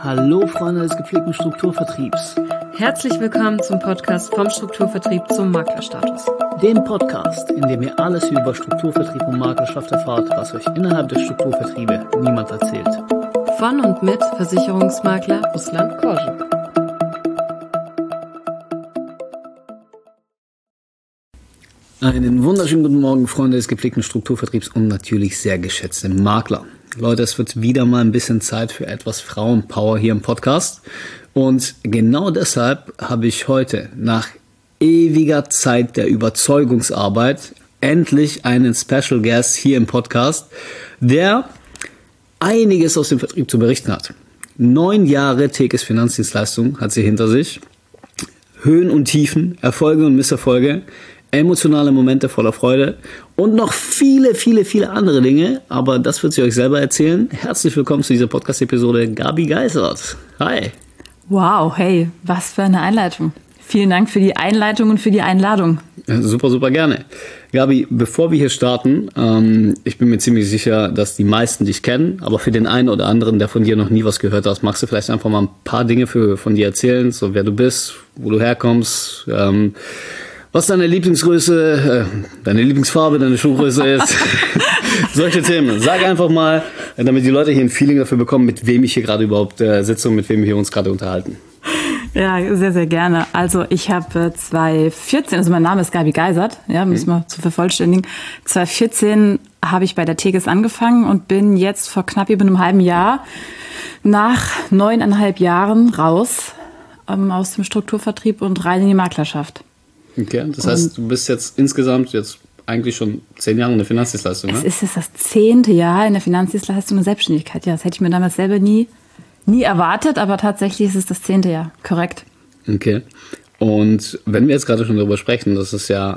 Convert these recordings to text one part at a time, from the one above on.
Hallo Freunde des gepflegten Strukturvertriebs. Herzlich willkommen zum Podcast vom Strukturvertrieb zum Maklerstatus. Dem Podcast, in dem ihr alles über Strukturvertrieb und Maklerschaft erfahrt, was euch innerhalb der Strukturvertriebe niemand erzählt. Von und mit Versicherungsmakler Ruslan Korschen. Einen wunderschönen guten Morgen, Freunde des gepflegten Strukturvertriebs und natürlich sehr geschätzte Makler. Leute, es wird wieder mal ein bisschen Zeit für etwas Frauenpower hier im Podcast. Und genau deshalb habe ich heute nach ewiger Zeit der Überzeugungsarbeit endlich einen Special Guest hier im Podcast, der einiges aus dem Vertrieb zu berichten hat. 9 Jahre Tekes Finanzdienstleistung hat sie hinter sich. Höhen und Tiefen, Erfolge und Misserfolge, emotionale Momente voller Freude und noch viele, viele, viele andere Dinge. Aber das wird sie euch selber erzählen. Herzlich willkommen zu dieser Podcast-Episode, Gabi Geisert. Hi. Wow, hey, was für eine Einleitung. Vielen Dank für die Einleitung und für die Einladung. Super, super gerne. Gabi, bevor wir hier starten, ich bin mir ziemlich sicher, dass die meisten dich kennen, aber für den einen oder anderen, der von dir noch nie was gehört hat, magst du vielleicht einfach mal ein paar Dinge von dir erzählen, so wer du bist, wo du herkommst, was deine Lieblingsgröße, deine Lieblingsfarbe, deine Schuhgröße ist. Solche Themen. Sag einfach mal, damit die Leute hier ein Feeling dafür bekommen, mit wem ich hier gerade überhaupt sitze und mit wem wir uns gerade unterhalten. Ja, sehr, sehr gerne. Also ich habe 2014, also mein Name ist Gabi Geisert, ja, müssen wir zu vervollständigen. 2014 habe ich bei der Tekes angefangen und bin jetzt vor knapp über einem halben Jahr nach 9,5 Jahren raus aus dem Strukturvertrieb und rein in die Maklerschaft. Okay, das heißt, du bist jetzt insgesamt eigentlich schon 10 Jahre in der Finanzdienstleistung, ne? Es ist jetzt das 10. Jahr in der Finanzdienstleistung und Selbstständigkeit. Ja, das hätte ich mir damals selber nie erwartet, aber tatsächlich ist es das 10. Jahr, korrekt. Okay. Und wenn wir jetzt gerade schon darüber sprechen, das ist ja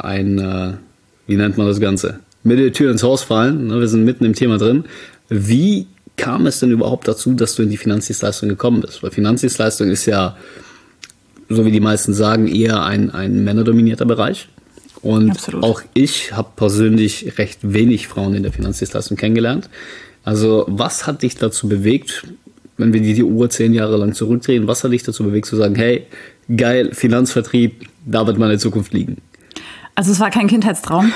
wie nennt man das Ganze? Mit der Tür ins Haus fallen, ne? Wir sind mitten im Thema drin. Wie kam es denn überhaupt dazu, dass du in die Finanzdienstleistung gekommen bist? Weil Finanzdienstleistung ist ja, so wie die meisten sagen, eher ein männerdominierter Bereich. Und absolut. Auch ich habe persönlich recht wenig Frauen in der Finanzdienstleistung kennengelernt. Also was hat dich dazu bewegt, wenn wir die Uhr 10 Jahre lang zurückdrehen, was hat dich dazu bewegt zu sagen, hey, geil, Finanzvertrieb, da wird meine Zukunft liegen? Also es war kein Kindheitstraum,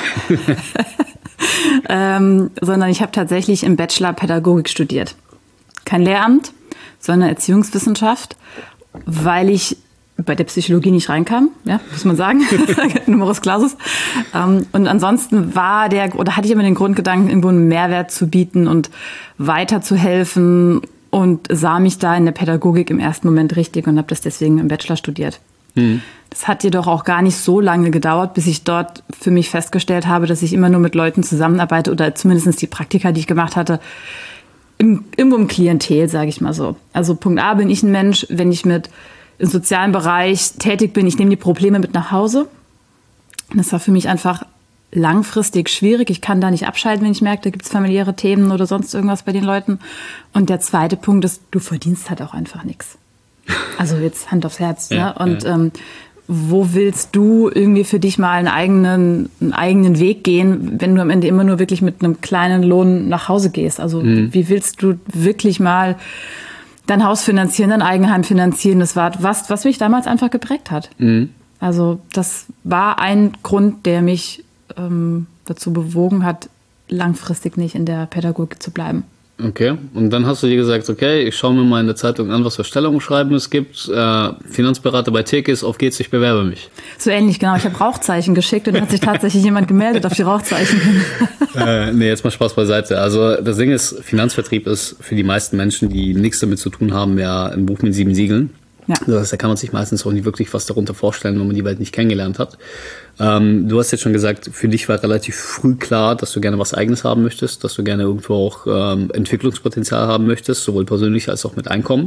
sondern ich habe tatsächlich im Bachelor Pädagogik studiert. Kein Lehramt, sondern Erziehungswissenschaft, weil ich bei der Psychologie nicht reinkam, ja, muss man sagen, Numerus Clausus. Und ansonsten hatte ich immer den Grundgedanken, irgendwo einen Mehrwert zu bieten und weiterzuhelfen und sah mich da in der Pädagogik im ersten Moment richtig und habe das deswegen im Bachelor studiert. Das hat jedoch auch gar nicht so lange gedauert, bis ich dort für mich festgestellt habe, dass ich immer nur mit Leuten zusammenarbeite oder zumindest die Praktika, die ich gemacht hatte, irgendwo im Klientel, sage ich mal so. Also Punkt A, bin ich ein Mensch, wenn ich im sozialen Bereich tätig bin, ich nehme die Probleme mit nach Hause. Das war für mich einfach langfristig schwierig. Ich kann da nicht abschalten, wenn ich merke, da gibt es familiäre Themen oder sonst irgendwas bei den Leuten. Und der zweite Punkt ist, du verdienst halt auch einfach nichts. Also jetzt Hand aufs Herz. Ja, ne? Und wo willst du irgendwie für dich mal einen eigenen Weg gehen, wenn du am Ende immer nur wirklich mit einem kleinen Lohn nach Hause gehst? Also wie willst du wirklich mal dein Haus finanzieren, dein Eigenheim finanzieren? Das war was mich damals einfach geprägt hat. Also das war ein Grund, der mich dazu bewogen hat, langfristig nicht in der Pädagogik zu bleiben. Okay, und dann hast du dir gesagt, okay, ich schaue mir mal in der Zeitung an, was für Stellungsschreiben es gibt. Finanzberater bei Tekes, auf geht's, ich bewerbe mich. So ähnlich, genau. Ich habe Rauchzeichen geschickt und dann hat sich tatsächlich jemand gemeldet auf die Rauchzeichen. Nee, jetzt mal Spaß beiseite. Also das Ding ist, Finanzvertrieb ist für die meisten Menschen, die nichts damit zu tun haben, ja ein Buch mit 7 Siegeln. Ja. Das heißt, da kann man sich meistens auch nicht wirklich was darunter vorstellen, wenn man die Welt nicht kennengelernt hat. Du hast jetzt schon gesagt, für dich war relativ früh klar, dass du gerne was Eigenes haben möchtest, dass du gerne irgendwo auch Entwicklungspotenzial haben möchtest, sowohl persönlich als auch mit Einkommen.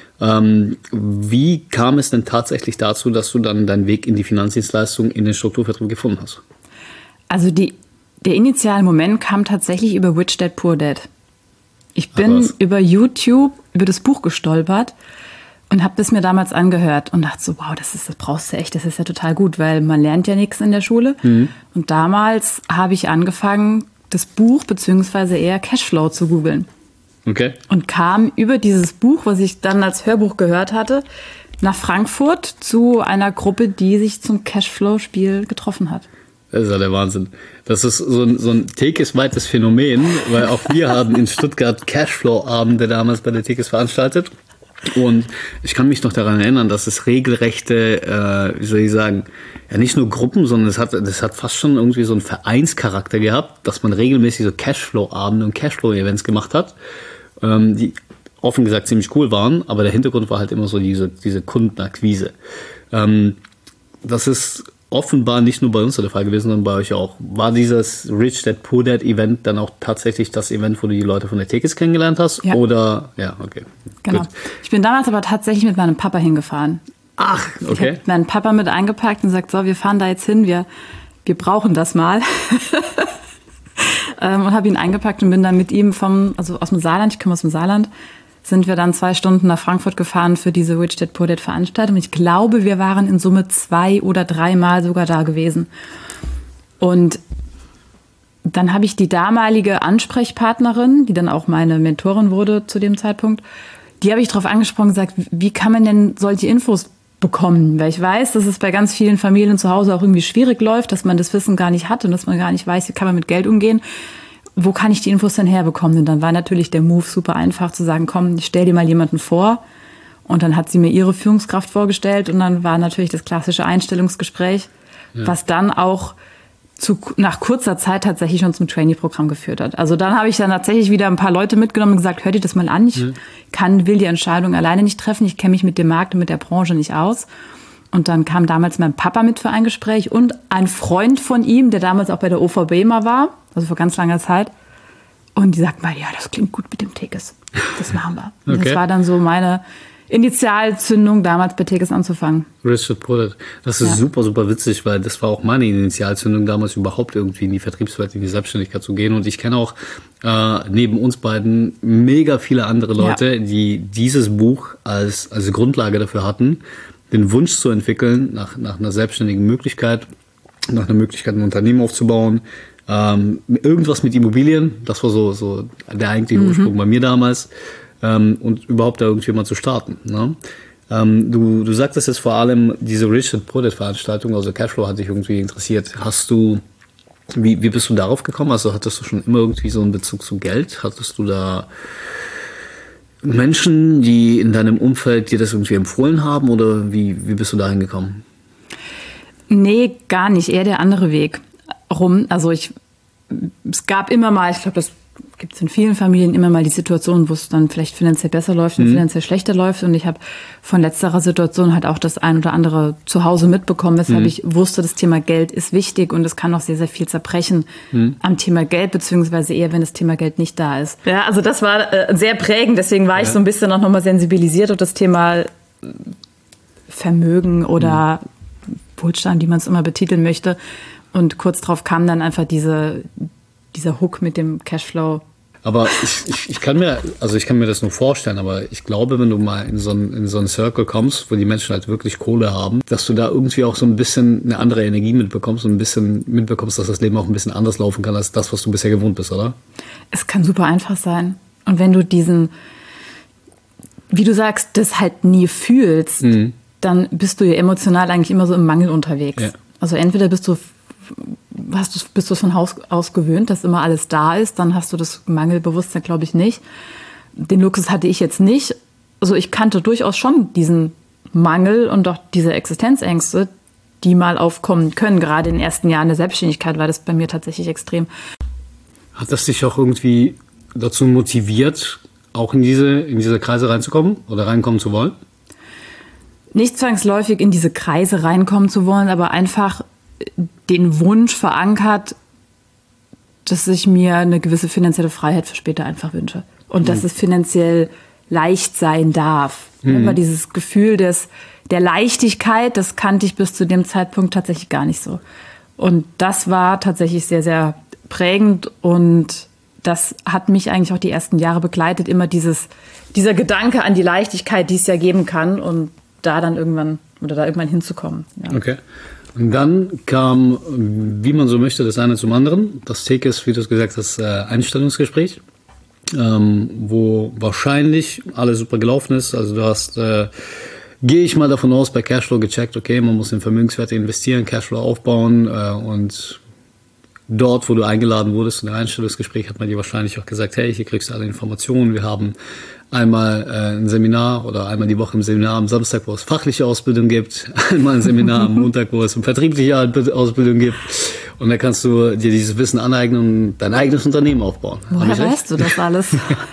Wie kam es denn tatsächlich dazu, dass du dann deinen Weg in die Finanzdienstleistung, in den Strukturvertrieb gefunden hast? Also der initiale Moment kam tatsächlich über Rich Dad Poor Dad. Ich bin über YouTube, über das Buch gestolpert und habe das mir damals angehört und dachte so, wow, das brauchst du echt, das ist ja total gut, weil man lernt ja nichts in der Schule. Und damals habe ich angefangen, das Buch beziehungsweise eher Cashflow zu googeln. Okay. Und kam über dieses Buch, was ich dann als Hörbuch gehört hatte, nach Frankfurt zu einer Gruppe, die sich zum Cashflow-Spiel getroffen hat. Das ist ja der Wahnsinn. Das ist so ein Tekes-weites Phänomen, weil auch wir haben in Stuttgart Cashflow-Abende damals bei der Tekes veranstaltet. Und ich kann mich noch daran erinnern, dass es regelrechte, wie soll ich sagen, ja nicht nur Gruppen, sondern das hat fast schon irgendwie so einen Vereinscharakter gehabt, dass man regelmäßig so Cashflow-Abende und Cashflow-Events gemacht hat, die offen gesagt ziemlich cool waren, aber der Hintergrund war halt immer so diese Kundenakquise. Das ist offenbar nicht nur bei uns der Fall gewesen, sondern bei euch auch. War dieses Rich Dad Poor Dad Event dann auch tatsächlich das Event, wo du die Leute von der Tekes kennengelernt hast? Ja. Oder, ja, okay. Genau. Gut. Ich bin damals aber tatsächlich mit meinem Papa hingefahren. Ach, Ich okay. habe meinen Papa mit eingepackt und gesagt, so, wir fahren da jetzt hin, wir brauchen das mal. Und habe ihn eingepackt und bin dann mit ihm aus dem Saarland, ich komme aus dem Saarland, sind wir dann 2 Stunden nach Frankfurt gefahren für diese Rich Dad Poor Dad Veranstaltung. Ich glaube, wir waren in Summe 2 oder 3 Mal sogar da gewesen. Und dann habe ich die damalige Ansprechpartnerin, die dann auch meine Mentorin wurde zu dem Zeitpunkt, die habe ich darauf angesprochen und gesagt, wie kann man denn solche Infos bekommen? Weil ich weiß, dass es bei ganz vielen Familien zu Hause auch irgendwie schwierig läuft, dass man das Wissen gar nicht hat und dass man gar nicht weiß, wie kann man mit Geld umgehen. Wo kann ich die Infos denn herbekommen? Und dann war natürlich der Move super einfach zu sagen, komm, ich stell dir mal jemanden vor. Und dann hat sie mir ihre Führungskraft vorgestellt und dann war natürlich das klassische Einstellungsgespräch, was dann auch nach kurzer Zeit tatsächlich schon zum Trainee-Programm geführt hat. Also dann habe ich dann tatsächlich wieder ein paar Leute mitgenommen und gesagt, hört ihr das mal an, ich will die Entscheidung alleine nicht treffen, ich kenne mich mit dem Markt und mit der Branche nicht aus. Und dann kam damals mein Papa mit für ein Gespräch und ein Freund von ihm, der damals auch bei der OVB mal war, also vor ganz langer Zeit. Und die sagt mal, ja, das klingt gut mit dem Tekes. Das machen wir. Und Okay. das war dann so meine Initialzündung, damals bei Tekes anzufangen. Richard Product. Das ist super, super witzig, weil das war auch meine Initialzündung damals überhaupt irgendwie in die Vertriebswelt, in die Selbstständigkeit zu gehen. Und ich kenne auch neben uns beiden mega viele andere Leute, die dieses Buch als Grundlage dafür hatten, den Wunsch zu entwickeln nach einer selbstständigen Möglichkeit, nach einer Möglichkeit, ein Unternehmen aufzubauen, irgendwas mit Immobilien. Das war so der eigentliche Ursprung bei mir damals. Und überhaupt da irgendwie mal zu starten. Ne? Du sagtest jetzt vor allem diese Richard Product Veranstaltung, also Cashflow hat dich irgendwie interessiert. Wie bist du darauf gekommen? Also hattest du schon immer irgendwie so einen Bezug zu Geld? Hattest du da Menschen, die in deinem Umfeld dir das irgendwie empfohlen haben oder wie bist du da hingekommen? Nee, gar nicht. Eher der andere Weg rum. Also es gab immer mal, ich glaube, das gibt es in vielen Familien immer mal die Situation, wo es dann vielleicht finanziell besser läuft und finanziell schlechter läuft. Und ich habe von letzterer Situation halt auch das ein oder andere zu Hause mitbekommen, weshalb ich wusste, das Thema Geld ist wichtig und es kann auch sehr, sehr viel zerbrechen am Thema Geld, beziehungsweise eher, wenn das Thema Geld nicht da ist. Ja, also das war sehr prägend. Deswegen war ich so ein bisschen auch nochmal sensibilisiert auf das Thema Vermögen oder Wohlstand, wie man es immer betiteln möchte. Und kurz drauf kam dann einfach dieser Hook mit dem Cashflow. Aber ich kann mir das nur vorstellen, aber ich glaube, wenn du mal in so einen Circle kommst, wo die Menschen halt wirklich Kohle haben, dass du da irgendwie auch so ein bisschen eine andere Energie mitbekommst und ein bisschen mitbekommst, dass das Leben auch ein bisschen anders laufen kann als das, was du bisher gewohnt bist, oder? Es kann super einfach sein. Und wenn du wie du sagst, das halt nie fühlst, dann bist du ja emotional eigentlich immer so im Mangel unterwegs. Ja. Also entweder bist du von Haus aus gewöhnt, dass immer alles da ist, dann hast du das Mangelbewusstsein, glaube ich, nicht. Den Luxus hatte ich jetzt nicht. Also ich kannte durchaus schon diesen Mangel und auch diese Existenzängste, die mal aufkommen können. Gerade in den ersten Jahren der Selbstständigkeit war das bei mir tatsächlich extrem. Hat das dich auch irgendwie dazu motiviert, auch in diese Kreise reinzukommen oder reinkommen zu wollen? Nicht zwangsläufig in diese Kreise reinkommen zu wollen, aber einfach den Wunsch verankert, dass ich mir eine gewisse finanzielle Freiheit für später einfach wünsche. Und dass es finanziell leicht sein darf. Aber dieses Gefühl der Leichtigkeit, das kannte ich bis zu dem Zeitpunkt tatsächlich gar nicht so. Und das war tatsächlich sehr, sehr prägend und das hat mich eigentlich auch die ersten Jahre begleitet. Immer dieser Gedanke an die Leichtigkeit, die es ja geben kann und da irgendwann hinzukommen. Ja. Okay. Und dann kam, wie man so möchte, das eine zum anderen. Das Tekes, wie du es gesagt hast, Einstellungsgespräch. wo wahrscheinlich alles super gelaufen ist. Also du hast, gehe ich mal davon aus, bei Cashflow gecheckt, okay, man muss in Vermögenswerte investieren, Cashflow aufbauen und dort, wo du eingeladen wurdest, in dem Einstellungsgespräch, hat man dir wahrscheinlich auch gesagt, hey, hier kriegst du alle Informationen. Wir haben einmal ein Seminar oder einmal die Woche im Seminar am Samstag, wo es fachliche Ausbildung gibt, einmal ein Seminar am Montag, wo es eine vertriebliche Ausbildung gibt. Und da kannst du dir dieses Wissen aneignen und dein eigenes Unternehmen aufbauen. Woher weißt du das alles?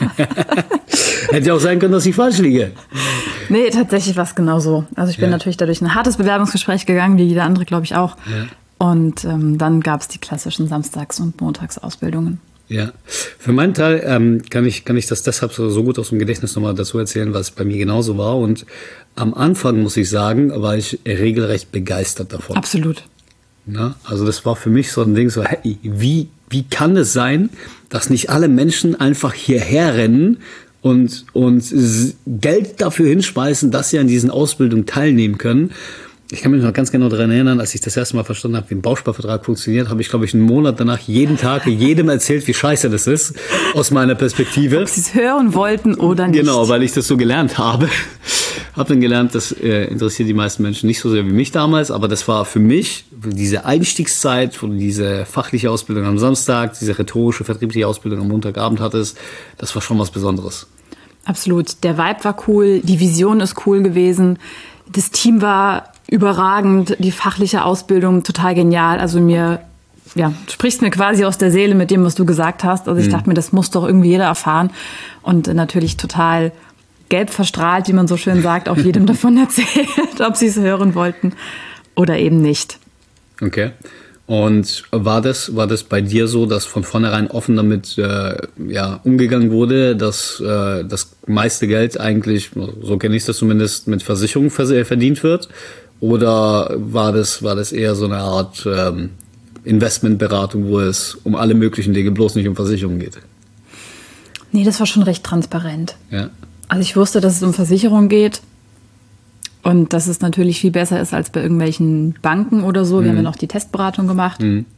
Hätte ja auch sein können, dass ich falsch liege. Nee, tatsächlich war es genau so. Also ich bin natürlich dadurch ein hartes Bewerbungsgespräch gegangen, wie jeder andere, glaube ich, auch. Ja. Und dann gab es die klassischen Samstags- und Montagsausbildungen. Ja, für meinen Teil kann ich das deshalb so gut aus dem Gedächtnis nochmal dazu erzählen, was bei mir genauso war. Und am Anfang, muss ich sagen, war ich regelrecht begeistert davon. Absolut. Na, also das war für mich so ein Ding, so hey, wie kann es sein, dass nicht alle Menschen einfach hierher rennen und Geld dafür hinschmeißen, dass sie an diesen Ausbildungen teilnehmen können. Ich kann mich noch ganz genau daran erinnern, als ich das erste Mal verstanden habe, wie ein Bausparvertrag funktioniert, habe ich, glaube ich, einen Monat danach jeden Tag jedem erzählt, wie scheiße das ist, aus meiner Perspektive. Ob sie es hören wollten oder nicht. Genau, weil ich das so gelernt habe. Habe dann gelernt, das interessiert die meisten Menschen nicht so sehr wie mich damals, aber das war für mich diese Einstiegszeit, wo du diese fachliche Ausbildung am Samstag, diese rhetorische, vertriebliche Ausbildung am Montagabend hattest, das war schon was Besonderes. Absolut. Der Vibe war cool, die Vision ist cool gewesen, das Team war überragend, die fachliche Ausbildung total genial. Also sprichst mir quasi aus der Seele mit dem, was du gesagt hast. Also ich dachte mir, das muss doch irgendwie jeder erfahren. Und natürlich total gelb verstrahlt, wie man so schön sagt, auch jedem davon erzählt, ob sie es hören wollten oder eben nicht. Okay. Und war das bei dir so, dass von vornherein offen damit umgegangen wurde, dass das meiste Geld eigentlich, so kenne ich das zumindest, mit Versicherungen verdient wird? Oder war das eher so eine Art Investmentberatung, wo es um alle möglichen Dinge, bloß nicht um Versicherungen geht? Nee, das war schon recht transparent. Ja. Also ich wusste, dass es um Versicherungen geht und dass es natürlich viel besser ist als bei irgendwelchen Banken oder so. Wir haben ja noch die Testberatung gemacht.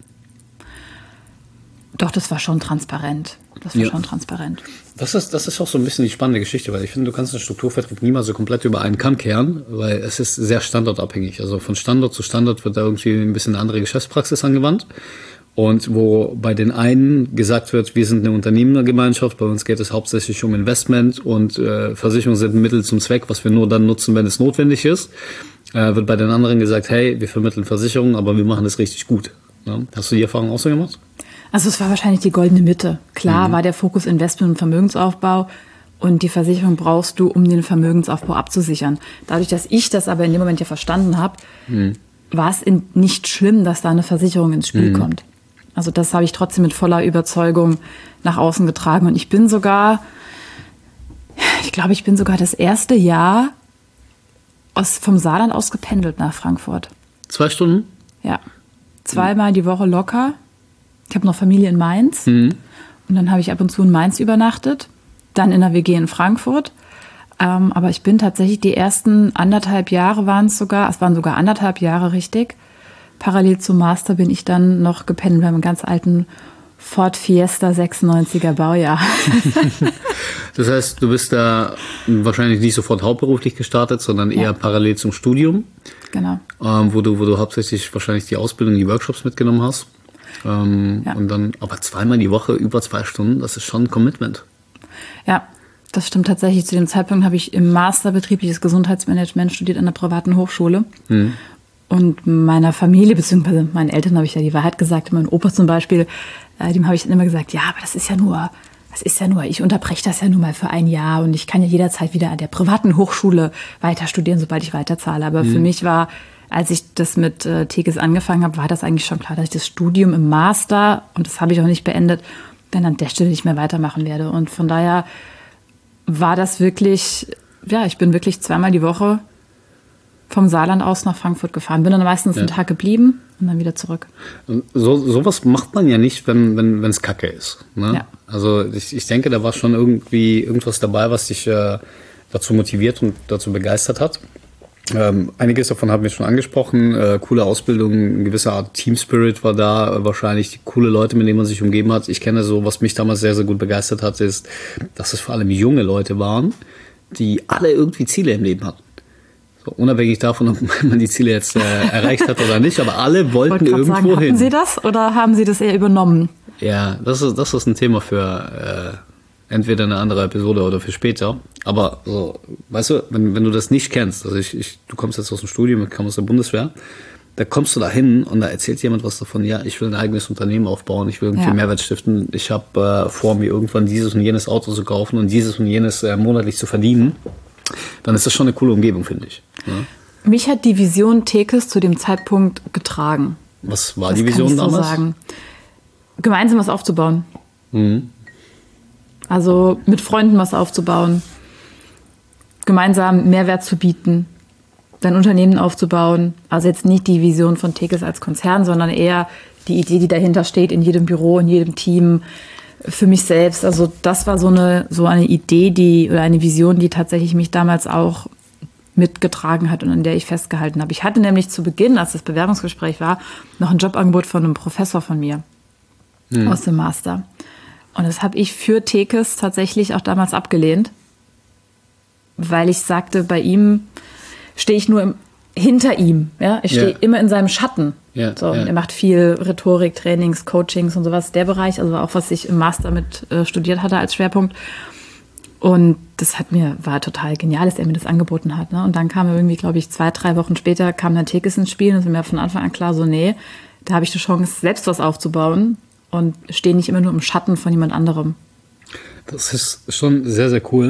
Doch, das war schon transparent. Das ist auch so ein bisschen die spannende Geschichte, weil ich finde, du kannst einen Strukturvertrieb niemals so komplett über einen Kamm kehren, weil es ist sehr standortabhängig. Also von Standort zu Standort wird da irgendwie ein bisschen eine andere Geschäftspraxis angewandt. Und wo bei den einen gesagt wird, wir sind eine Unternehmergemeinschaft, bei uns geht es hauptsächlich um Investment und Versicherungen sind ein Mittel zum Zweck, was wir nur dann nutzen, wenn es notwendig ist, wird bei den anderen gesagt, hey, wir vermitteln Versicherungen, aber wir machen das richtig gut. Ja? Hast du die Erfahrung auch so gemacht? Also es war wahrscheinlich die goldene Mitte. Klar war der Fokus Investment und Vermögensaufbau und die Versicherung brauchst du, um den Vermögensaufbau abzusichern. Dadurch, dass ich das aber in dem Moment ja verstanden habe, war es nicht schlimm, dass da eine Versicherung ins Spiel kommt. Also das habe ich trotzdem mit voller Überzeugung nach außen getragen. Und ich bin sogar das erste Jahr vom Saarland aus gependelt nach Frankfurt. 2 Stunden? Ja, 2-mal die Woche locker. Ich habe noch Familie in Mainz. Und dann habe ich ab und zu in Mainz übernachtet. Dann in der WG in Frankfurt. Aber ich bin tatsächlich die ersten 1,5 Jahre es waren sogar 1,5 Jahre richtig. Parallel zum Master bin ich dann noch gependelt bei einem ganz alten Ford Fiesta 96er Baujahr. Das heißt, du bist da wahrscheinlich nicht sofort hauptberuflich gestartet, sondern eher parallel zum Studium. Genau. Wo du hauptsächlich wahrscheinlich die Ausbildung, die Workshops mitgenommen hast. Und dann aber 2-mal die Woche über 2 Stunden, das ist schon ein Commitment. Ja, das stimmt tatsächlich. Zu dem Zeitpunkt habe ich im Master betriebliches Gesundheitsmanagement studiert an einer privaten Hochschule. Und meiner Familie, beziehungsweise meinen Eltern habe ich ja die Wahrheit gesagt. Mein Opa zum Beispiel, dem habe ich dann immer gesagt, ja, aber das ist ja nur, ich unterbreche das ja nur mal für 1 Jahr und ich kann ja jederzeit wieder an der privaten Hochschule weiter studieren, sobald ich weiterzahle. Aber für mich war, als ich das mit TGS angefangen habe, war das eigentlich schon klar, dass ich das Studium im Master, und das habe ich auch nicht beendet, dann an der Stelle nicht mehr weitermachen werde. Und von daher war das wirklich, ich bin wirklich 2-mal die Woche vom Saarland aus nach Frankfurt gefahren. Bin dann meistens einen Tag geblieben und dann wieder zurück. Sowas macht man ja nicht, wenn es Kacke ist. Ne? Ja. Also ich denke, da war schon irgendwas dabei, was dich dazu motiviert und dazu begeistert hat. Einiges davon haben wir schon angesprochen. Coole Ausbildung, eine gewisse Art Team Spirit war da, wahrscheinlich coole Leute, mit denen man sich umgeben hat. Ich kenne so, was mich damals sehr, sehr gut begeistert hat, ist, dass es vor allem junge Leute waren, die alle irgendwie Ziele im Leben hatten. So, unabhängig davon, ob man die Ziele jetzt erreicht hat oder nicht, aber alle wollten irgendwo hin. Hatten Sie das oder haben Sie das eher übernommen? Ja, das ist ein Thema für entweder eine andere Episode oder für später. Aber so, weißt du, wenn du das nicht kennst, also du kommst jetzt aus dem Studium, ich komme aus der Bundeswehr, da kommst du da hin und da erzählt jemand was davon, ja, ich will ein eigenes Unternehmen aufbauen, ich will irgendwie Mehrwert stiften, ich habe vor, mir irgendwann dieses und jenes Auto zu kaufen und dieses und jenes monatlich zu verdienen, dann ist das schon eine coole Umgebung, finde ich. Ja? Mich hat die Vision Tekes zu dem Zeitpunkt getragen. Was war die Vision damals? So sagen. Gemeinsam was aufzubauen. Mhm. Also mit Freunden was aufzubauen, gemeinsam Mehrwert zu bieten, dein Unternehmen aufzubauen. Also jetzt nicht die Vision von Tekes als Konzern, sondern eher die Idee, die dahinter steht, in jedem Büro, in jedem Team, für mich selbst. Also das war so eine Idee, oder eine Vision, die tatsächlich mich damals auch mitgetragen hat und an der ich festgehalten habe. Ich hatte nämlich zu Beginn, als das Bewerbungsgespräch war, noch ein Jobangebot von einem Professor von mir aus dem Master. Und das habe ich für Tekes tatsächlich auch damals abgelehnt, weil ich sagte, bei ihm stehe ich nur hinter ihm. Ja? Ich stehe immer in seinem Schatten. Und er macht viel Rhetorik, Trainings, Coachings und sowas, der Bereich, also auch was ich im Master mit studiert hatte als Schwerpunkt. Und das war total genial, dass er mir das angeboten hat. Ne? Und dann kam irgendwie, glaube ich, 2-3 Wochen später kam dann Tekes ins Spiel und es war mir von Anfang an klar, so nee, da habe ich die Chance, selbst was aufzubauen. Und stehe nicht immer nur im Schatten von jemand anderem. Das ist schon sehr, sehr cool.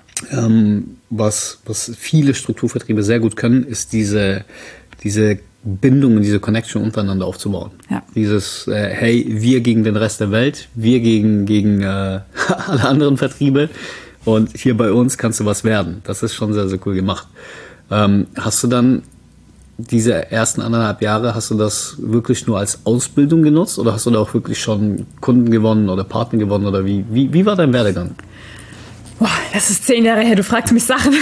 Was viele Strukturvertriebe sehr gut können, ist diese Bindung und diese Connection untereinander aufzubauen. Ja. Dieses, hey, wir gegen den Rest der Welt, wir gegen alle anderen Vertriebe und hier bei uns kannst du was werden. Das ist schon sehr, sehr cool gemacht. Hast du dann diese ersten 1,5 Jahre, hast du das wirklich nur als Ausbildung genutzt oder hast du da auch wirklich schon Kunden gewonnen oder Partner gewonnen oder wie war dein Werdegang? Boah, das ist 10 Jahre her, du fragst mich Sachen.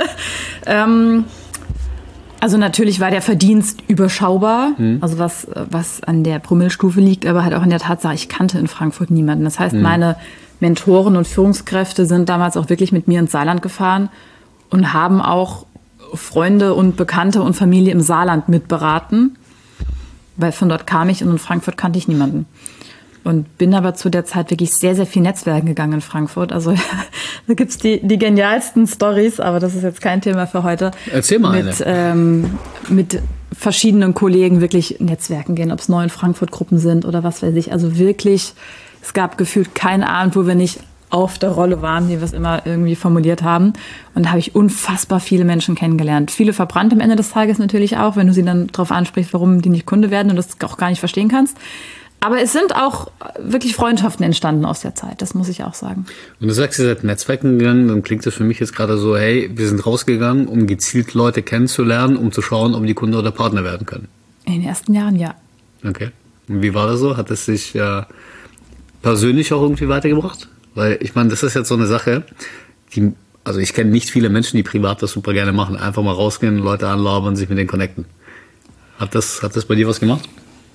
Also natürlich war der Verdienst überschaubar, also was an der Promillestufe liegt, aber halt auch an der Tatsache, ich kannte in Frankfurt niemanden. Das heißt, meine Mentoren und Führungskräfte sind damals auch wirklich mit mir ins Saarland gefahren und haben auch Freunde und Bekannte und Familie im Saarland mitberaten, weil von dort kam ich und in Frankfurt kannte ich niemanden. Und bin aber zu der Zeit wirklich sehr, sehr viel Netzwerken gegangen in Frankfurt. Also da gibt's die genialsten Storys, aber das ist jetzt kein Thema für heute. Erzähl mal mit verschiedenen Kollegen wirklich Netzwerken gehen, ob es neue Frankfurt-Gruppen sind oder was weiß ich. Also wirklich, es gab gefühlt keinen Abend, wo wir nicht auf der Rolle waren, wie wir es immer irgendwie formuliert haben. Und da habe ich unfassbar viele Menschen kennengelernt. Viele verbrannt am Ende des Tages natürlich auch, wenn du sie dann darauf ansprichst, warum die nicht Kunde werden und das auch gar nicht verstehen kannst. Aber es sind auch wirklich Freundschaften entstanden aus der Zeit, das muss ich auch sagen. Und du sagst, ihr seid Netzwerken gegangen, dann klingt das für mich jetzt gerade so, hey, wir sind rausgegangen, um gezielt Leute kennenzulernen, um zu schauen, ob die Kunde oder Partner werden können. In den ersten Jahren, ja. Okay. Und wie war das so? Hat es sich persönlich auch irgendwie weitergebracht? Weil ich meine, das ist jetzt so eine Sache, also ich kenne nicht viele Menschen, die privat das super gerne machen. Einfach mal rausgehen, Leute anlabern, sich mit denen connecten. Hat das bei dir was gemacht?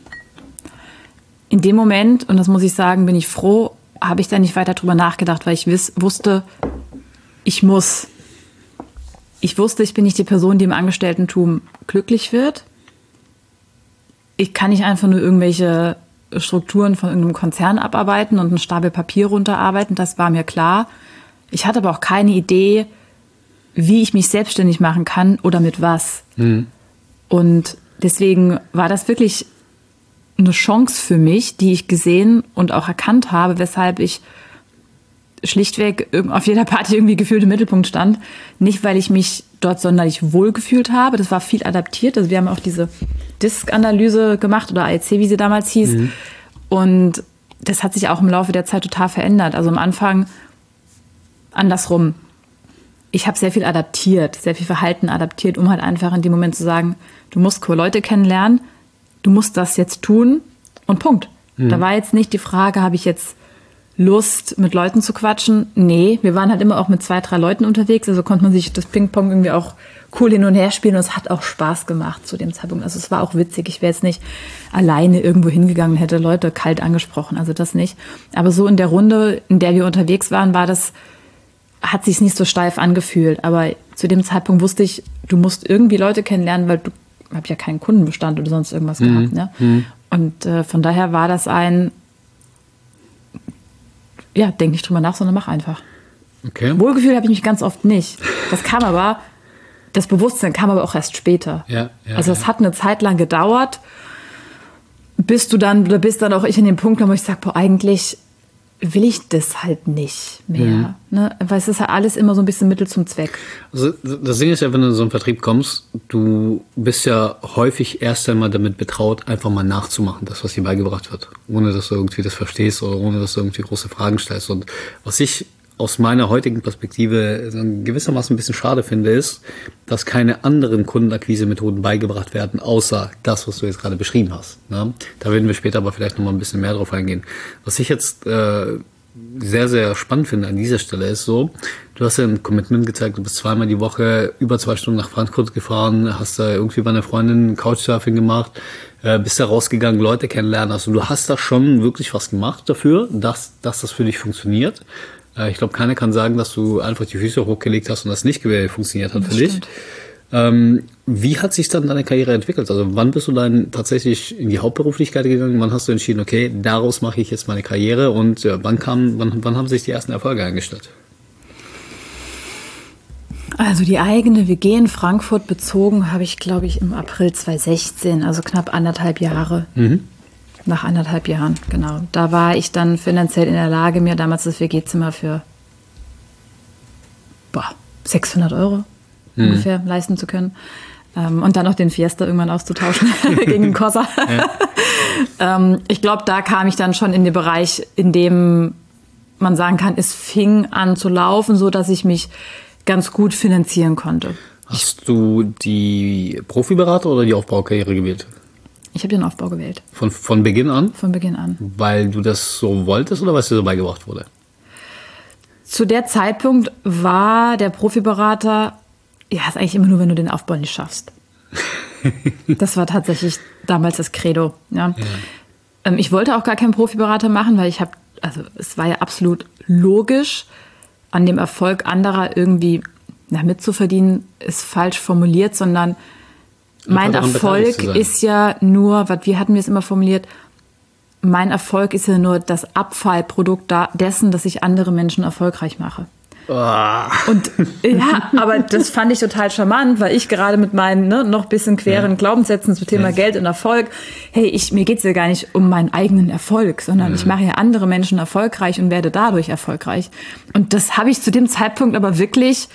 In dem Moment, und das muss ich sagen, bin ich froh, habe ich da nicht weiter drüber nachgedacht, weil ich wusste, ich wusste, ich bin nicht die Person, die im Angestelltentum glücklich wird. Ich kann nicht einfach nur irgendwelche Strukturen von irgendeinem Konzern abarbeiten und einen Stapel Papier runterarbeiten, das war mir klar. Ich hatte aber auch keine Idee, wie ich mich selbstständig machen kann oder mit was. Und deswegen war das wirklich eine Chance für mich, die ich gesehen und auch erkannt habe, weshalb ich schlichtweg auf jeder Party irgendwie gefühlt im Mittelpunkt stand. Nicht, weil ich mich dort sonderlich wohl gefühlt habe. Das war viel adaptiert. Also wir haben auch diese DISC-Analyse gemacht oder AEC, wie sie damals hieß. Und das hat sich auch im Laufe der Zeit total verändert. Also am Anfang andersrum. Ich habe sehr viel adaptiert, sehr viel Verhalten adaptiert, um halt einfach in dem Moment zu sagen, du musst Leute kennenlernen, du musst das jetzt tun und Punkt. Da war jetzt nicht die Frage, habe ich jetzt Lust, mit Leuten zu quatschen? Nee, wir waren halt immer auch mit 2, 3 Leuten unterwegs, also konnte man sich das Ping-Pong irgendwie auch cool hin und her spielen und es hat auch Spaß gemacht zu dem Zeitpunkt. Also es war auch witzig, ich wäre jetzt nicht alleine irgendwo hingegangen, hätte Leute kalt angesprochen, also das nicht. Aber so in der Runde, in der wir unterwegs waren, hat sich's nicht so steif angefühlt. Aber zu dem Zeitpunkt wusste ich, du musst irgendwie Leute kennenlernen, weil du hab ja keinen Kundenbestand oder sonst irgendwas gehabt. Ne? Und von daher war das denk nicht drüber nach, sondern mach einfach. Okay. Wohlgefühl habe ich mich ganz oft nicht. Das Bewusstsein kam aber auch erst später. Also es hat eine Zeit lang gedauert, bis dann auch ich in dem Punkt kam, wo ich sage, eigentlich will ich das halt nicht mehr. Ne? Weil es ist ja alles immer so ein bisschen Mittel zum Zweck. Also das Ding ist ja, wenn du in so einen Vertrieb kommst, du bist ja häufig erst einmal damit betraut, einfach mal nachzumachen, das, was dir beigebracht wird. Ohne, dass du irgendwie das verstehst oder ohne, dass du irgendwie große Fragen stellst. Und was ich aus meiner heutigen Perspektive gewissermaßen ein bisschen schade finde, ist, dass keine anderen Kundenakquise-Methoden beigebracht werden, außer das, was du jetzt gerade beschrieben hast. Ne? Da werden wir später aber vielleicht noch mal ein bisschen mehr drauf eingehen. Was ich jetzt sehr, sehr spannend finde an dieser Stelle ist so, du hast ja ein Commitment gezeigt, du bist 2-mal die Woche über 2 Stunden nach Frankfurt gefahren, hast da irgendwie bei einer Freundin Couchsurfing gemacht, bist da rausgegangen, Leute kennenlernen. Also du hast da schon wirklich was gemacht dafür, dass das für dich funktioniert. Ich glaube, keiner kann sagen, dass du einfach die Füße hochgelegt hast und das nicht funktioniert hat für dich. Wie hat sich dann deine Karriere entwickelt? Also wann bist du dann tatsächlich in die Hauptberuflichkeit gegangen? Wann hast du entschieden, okay, daraus mache ich jetzt meine Karriere? Und wann haben sich die ersten Erfolge eingestellt? Also die eigene WG in Frankfurt bezogen habe ich, glaube ich, im April 2016, also knapp 1,5 Jahre. Nach 1,5 Jahren, genau. Da war ich dann finanziell in der Lage, mir damals das WG-Zimmer für 600 € ungefähr leisten zu können. Und dann noch den Fiesta irgendwann auszutauschen gegen den Corsa. Ich glaube, da kam ich dann schon in den Bereich, in dem man sagen kann, es fing an zu laufen, so dass ich mich ganz gut finanzieren konnte. Hast du die Profiberater oder die Aufbaukarriere gewählt? Ich habe den Aufbau gewählt. Von Beginn an? Von Beginn an. Weil du das so wolltest oder was dir so beigebracht wurde? Zu der Zeitpunkt war der Profiberater, ist eigentlich immer nur, wenn du den Aufbau nicht schaffst. Das war tatsächlich damals das Credo. Ja. Ich wollte auch gar keinen Profiberater machen, weil es war ja absolut logisch, an dem Erfolg anderer irgendwie mitzuverdienen, ist falsch formuliert, sondern mein Erfolg ist ja nur, wie hatten wir es immer formuliert, mein Erfolg ist ja nur das Abfallprodukt dessen, dass ich andere Menschen erfolgreich mache. Und aber das fand ich total charmant, weil ich gerade mit meinen noch ein bisschen queren Glaubenssätzen zum Thema Geld und Erfolg, mir geht's ja gar nicht um meinen eigenen Erfolg, sondern ich mache ja andere Menschen erfolgreich und werde dadurch erfolgreich. Und das habe ich zu dem Zeitpunkt aber wirklich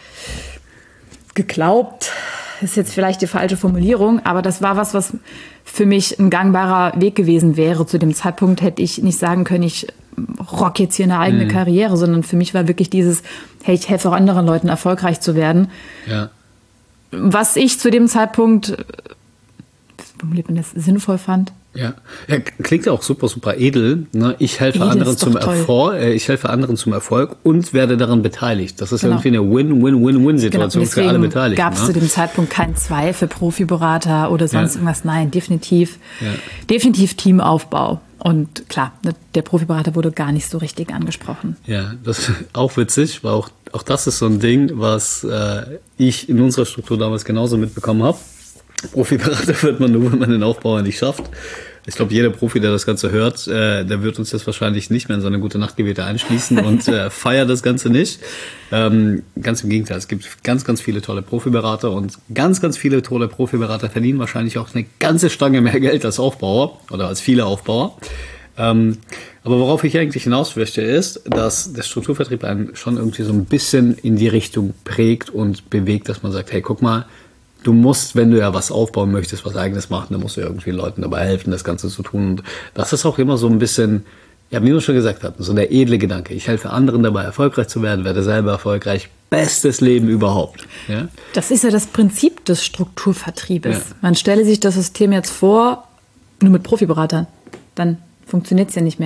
geglaubt, ist jetzt vielleicht die falsche Formulierung, aber das war was für mich ein gangbarer Weg gewesen wäre. Zu dem Zeitpunkt hätte ich nicht sagen können, ich rock jetzt hier eine eigene Karriere, sondern für mich war wirklich dieses, ich helfe auch anderen Leuten erfolgreich zu werden. Ja. Was ich zu dem Zeitpunkt, wie man das sinnvoll fand. Ja, klingt ja auch super, super edel. Ne? Ich helfe anderen zum Erfolg und werde daran beteiligt. Das ist irgendwie eine Win-Win-Win-Win-Situation für alle Beteiligten. Gab es zu dem Zeitpunkt keinen Zweifel, Profiberater oder sonst irgendwas. Nein, definitiv Teamaufbau. Und klar, der Profiberater wurde gar nicht so richtig angesprochen. Ja, das ist auch witzig, weil auch das ist so ein Ding, was ich in unserer Struktur damals genauso mitbekommen habe. Profiberater wird man nur, wenn man den Aufbauer nicht schafft. Ich glaube, jeder Profi, der das Ganze hört, der wird uns jetzt wahrscheinlich nicht mehr in seine gute Nachtgebete einschließen und feiert das Ganze nicht. Ganz im Gegenteil, es gibt ganz, ganz viele tolle Profiberater und ganz, ganz viele tolle Profiberater verdienen wahrscheinlich auch eine ganze Stange mehr Geld als Aufbauer oder als viele Aufbauer. Aber worauf ich eigentlich hinaus möchte, ist, dass der Strukturvertrieb einen schon irgendwie so ein bisschen in die Richtung prägt und bewegt, dass man sagt, hey, guck mal, du musst, wenn du ja was aufbauen möchtest, was Eigenes machen, dann musst du ja irgendwie Leuten dabei helfen, das Ganze zu tun. Und das ist auch immer so ein bisschen, wie wir schon gesagt hatten, so der edle Gedanke. Ich helfe anderen dabei, erfolgreich zu werden, werde selber erfolgreich. Bestes Leben überhaupt. Ja? Das ist ja das Prinzip des Strukturvertriebes. Ja. Man stelle sich das System jetzt vor, nur mit Profiberatern. Dann funktioniert es ja nicht mehr.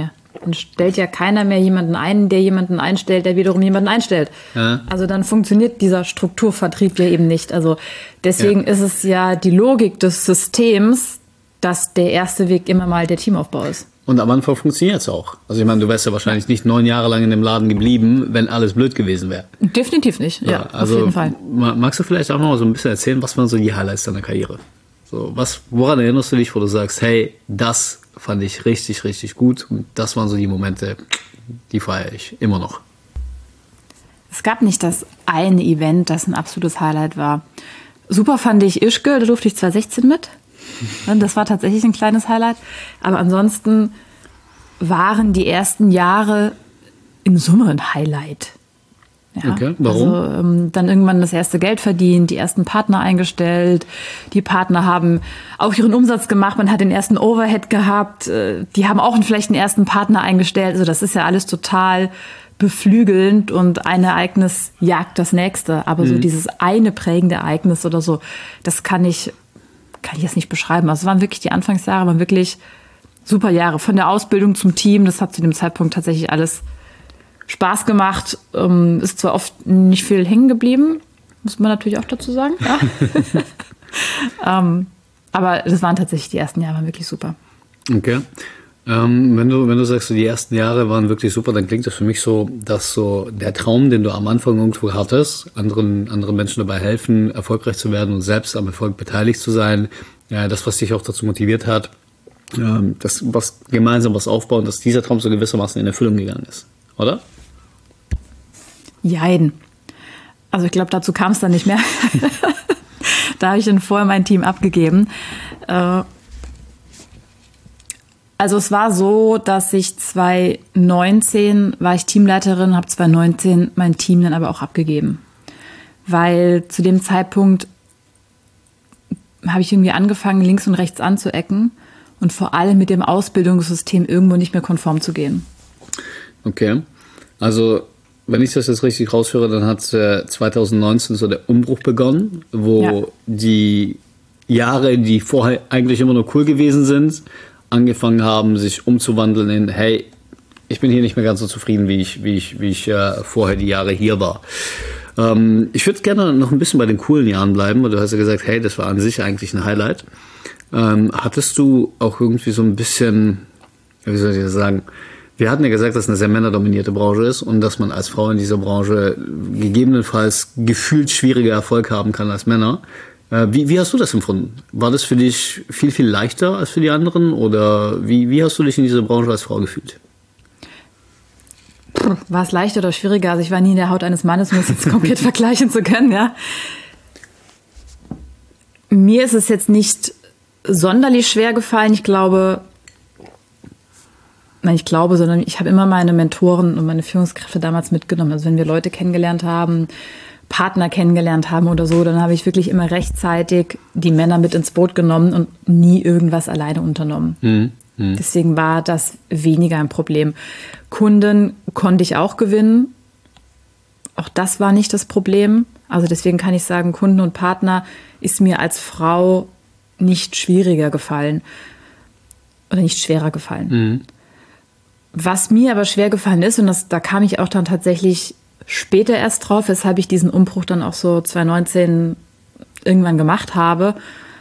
Dann stellt ja keiner mehr jemanden ein, der jemanden einstellt, der wiederum jemanden einstellt. Ja. Also dann funktioniert dieser Strukturvertrieb ja eben nicht. Also deswegen ist es ja die Logik des Systems, dass der erste Weg immer mal der Teamaufbau ist. Und am Anfang funktioniert es auch. Also ich meine, du wärst ja wahrscheinlich nicht 9 Jahre lang in dem Laden geblieben, wenn alles blöd gewesen wäre. Definitiv nicht, ja, also auf jeden Fall. Magst du vielleicht auch noch mal so ein bisschen erzählen, was waren so die Highlights deiner Karriere? So, woran erinnerst du dich, wo du sagst, hey, das fand ich richtig, richtig gut und das waren so die Momente, die feiere ich immer noch. Es gab nicht das eine Event, das ein absolutes Highlight war. Super fand ich Ischgl, da durfte ich 2016 mit. Das war tatsächlich ein kleines Highlight. Aber ansonsten waren die ersten Jahre in Summe ein Highlight. Ja, okay, warum? Also, dann irgendwann das erste Geld verdient, die ersten Partner eingestellt. Die Partner haben auch ihren Umsatz gemacht, man hat den ersten Overhead gehabt. Die haben auch vielleicht einen ersten Partner eingestellt. Also das ist ja alles total beflügelnd und ein Ereignis jagt das nächste. Aber so dieses eine prägende Ereignis oder so, das kann ich jetzt nicht beschreiben. Also es waren wirklich die Anfangsjahre, waren wirklich super Jahre. Von der Ausbildung zum Team, das hat zu dem Zeitpunkt tatsächlich alles Spaß gemacht. Ist zwar oft nicht viel hängen geblieben, muss man natürlich auch dazu sagen. Ja. Aber das waren tatsächlich die ersten Jahre, waren wirklich super. Okay. Wenn du sagst, so die ersten Jahre waren wirklich super, dann klingt das für mich so, dass so der Traum, den du am Anfang irgendwo hattest, anderen Menschen dabei helfen, erfolgreich zu werden und selbst am Erfolg beteiligt zu sein, das, was dich auch dazu motiviert hat, das was gemeinsam was aufbauen, dass dieser Traum so gewissermaßen in Erfüllung gegangen ist, oder? Jein. Also ich glaube, dazu kam es dann nicht mehr. Da habe ich dann vorher mein Team abgegeben. Also es war so, dass ich 2019 war ich Teamleiterin, habe 2019 mein Team dann aber auch abgegeben. Weil zu dem Zeitpunkt habe ich irgendwie angefangen, links und rechts anzuecken und vor allem mit dem Ausbildungssystem irgendwo nicht mehr konform zu gehen. Okay, also wenn ich das jetzt richtig raushöre, dann hat 2019 so der Umbruch begonnen, wo die Jahre, die vorher eigentlich immer nur cool gewesen sind, angefangen haben, sich umzuwandeln in, hey, ich bin hier nicht mehr ganz so zufrieden, wie ich vorher die Jahre hier war. Ich würde gerne noch ein bisschen bei den coolen Jahren bleiben, weil du hast ja gesagt, hey, das war an sich eigentlich ein Highlight. Hattest du auch irgendwie so ein bisschen, wie soll ich das sagen, wir hatten ja gesagt, dass es eine sehr männerdominierte Branche ist und dass man als Frau in dieser Branche gegebenenfalls gefühlt schwieriger Erfolg haben kann als Männer. Wie hast du das empfunden? War das für dich viel, viel leichter als für die anderen? Oder wie hast du dich in dieser Branche als Frau gefühlt? War es leichter oder schwieriger? Also ich war nie in der Haut eines Mannes, um es jetzt komplett vergleichen zu können. Ja. Mir ist es jetzt nicht sonderlich schwer gefallen. Sondern ich habe immer meine Mentoren und meine Führungskräfte damals mitgenommen. Also wenn wir Leute kennengelernt haben, Partner kennengelernt haben oder so, dann habe ich wirklich immer rechtzeitig die Männer mit ins Boot genommen und nie irgendwas alleine unternommen. Deswegen war das weniger ein Problem. Kunden konnte ich auch gewinnen. Auch das war nicht das Problem. Also deswegen kann ich sagen, Kunden und Partner ist mir als Frau nicht schwieriger gefallen oder nicht schwerer gefallen. Was mir aber schwer gefallen ist, und da kam ich auch dann tatsächlich später erst drauf, weshalb ich diesen Umbruch dann auch so 2019 irgendwann gemacht habe.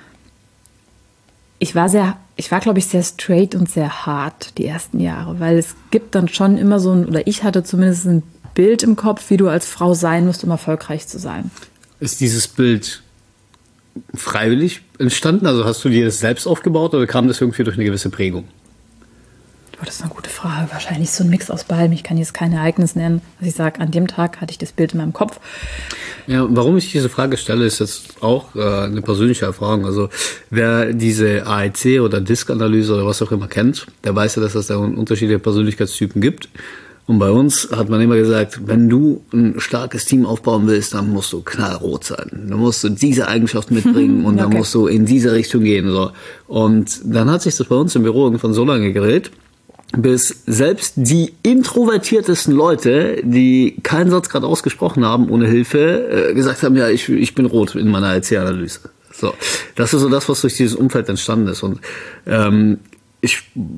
Ich war, glaube ich, sehr straight und sehr hart die ersten Jahre, weil es gibt dann schon immer oder ich hatte zumindest ein Bild im Kopf, wie du als Frau sein musst, um erfolgreich zu sein. Ist dieses Bild freiwillig entstanden? Also hast du dir das selbst aufgebaut oder kam das irgendwie durch eine gewisse Prägung? Das ist eine gute Frage. Wahrscheinlich so ein Mix aus beidem. Ich kann jetzt kein Ereignis nennen, was ich sage, an dem Tag hatte ich das Bild in meinem Kopf. Ja, warum ich diese Frage stelle, ist jetzt auch eine persönliche Erfahrung. Also wer diese AEC oder DISC-Analyse oder was auch immer kennt, der weiß ja, dass es da unterschiedliche Persönlichkeitstypen gibt. Und bei uns hat man immer gesagt, wenn du ein starkes Team aufbauen willst, dann musst du knallrot sein. Dann musst du diese Eigenschaft mitbringen und dann musst du in diese Richtung gehen. So. Und dann hat sich das bei uns im Büro irgendwann so lange gedreht, bis selbst die introvertiertesten Leute, die keinen Satz gerade ausgesprochen haben ohne Hilfe, gesagt haben, ja, ich bin rot in meiner AEC-Analyse. So, das ist so das, was durch dieses Umfeld entstanden ist. Und ich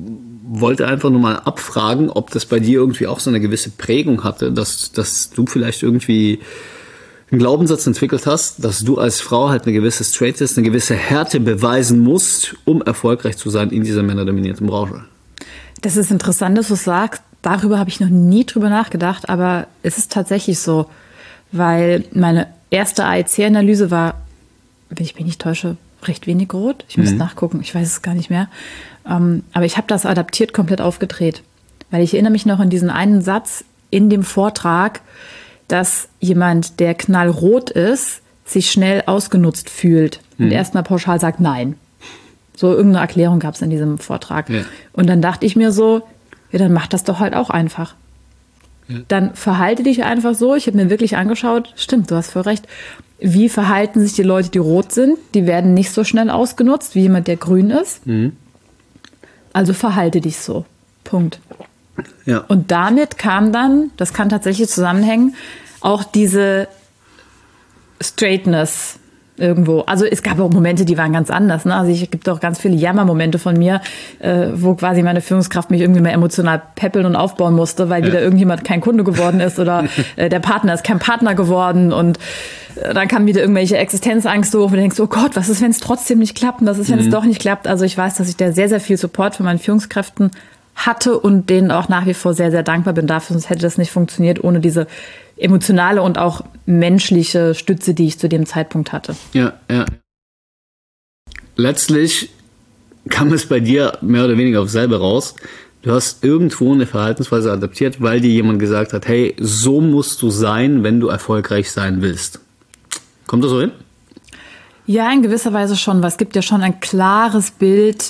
wollte einfach nur mal abfragen, ob das bei dir irgendwie auch so eine gewisse Prägung hatte, dass du vielleicht irgendwie einen Glaubenssatz entwickelt hast, dass du als Frau halt eine gewisse Straightness, eine gewisse Härte beweisen musst, um erfolgreich zu sein in dieser männerdominierten Branche. Das ist interessant, dass du sagst. Darüber habe ich noch nie drüber nachgedacht, aber es ist tatsächlich so, weil meine erste AEC-Analyse war, wenn ich mich nicht täusche, recht wenig rot. Ich muss nachgucken, ich weiß es gar nicht mehr. Aber ich habe das adaptiert, komplett aufgedreht. Weil ich erinnere mich noch an diesen einen Satz in dem Vortrag, dass jemand, der knallrot ist, sich schnell ausgenutzt fühlt und erstmal pauschal sagt Nein. So irgendeine Erklärung gab es in diesem Vortrag. Ja. Und dann dachte ich mir so, ja, dann mach das doch halt auch einfach. Ja. Dann verhalte dich einfach so. Ich habe mir wirklich angeschaut, stimmt, du hast voll recht. Wie verhalten sich die Leute, die rot sind? Die werden nicht so schnell ausgenutzt wie jemand, der grün ist. Also verhalte dich so. Punkt. Ja. Und damit kam dann, das kann tatsächlich zusammenhängen, auch diese Straightness irgendwo. Also es gab auch Momente, die waren ganz anders. Ne? Also es gibt auch ganz viele Jammermomente von mir, wo quasi meine Führungskraft mich irgendwie mal emotional peppeln und aufbauen musste, weil wieder irgendjemand kein Kunde geworden ist oder der Partner ist kein Partner geworden und dann kam wieder irgendwelche Existenzangst hoch und du denkst, oh Gott, was ist, wenn es trotzdem nicht klappt und was ist, wenn es doch nicht klappt. Also ich weiß, dass ich da sehr, sehr viel Support von meinen Führungskräften hatte und denen auch nach wie vor sehr, sehr dankbar bin dafür, sonst hätte das nicht funktioniert ohne diese emotionale und auch menschliche Stütze, die ich zu dem Zeitpunkt hatte. Ja. Letztlich kam es bei dir mehr oder weniger auf selber raus. Du hast irgendwo eine Verhaltensweise adaptiert, weil dir jemand gesagt hat, hey, so musst du sein, wenn du erfolgreich sein willst. Kommt das so hin? Ja, in gewisser Weise schon, weil es gibt ja schon ein klares Bild,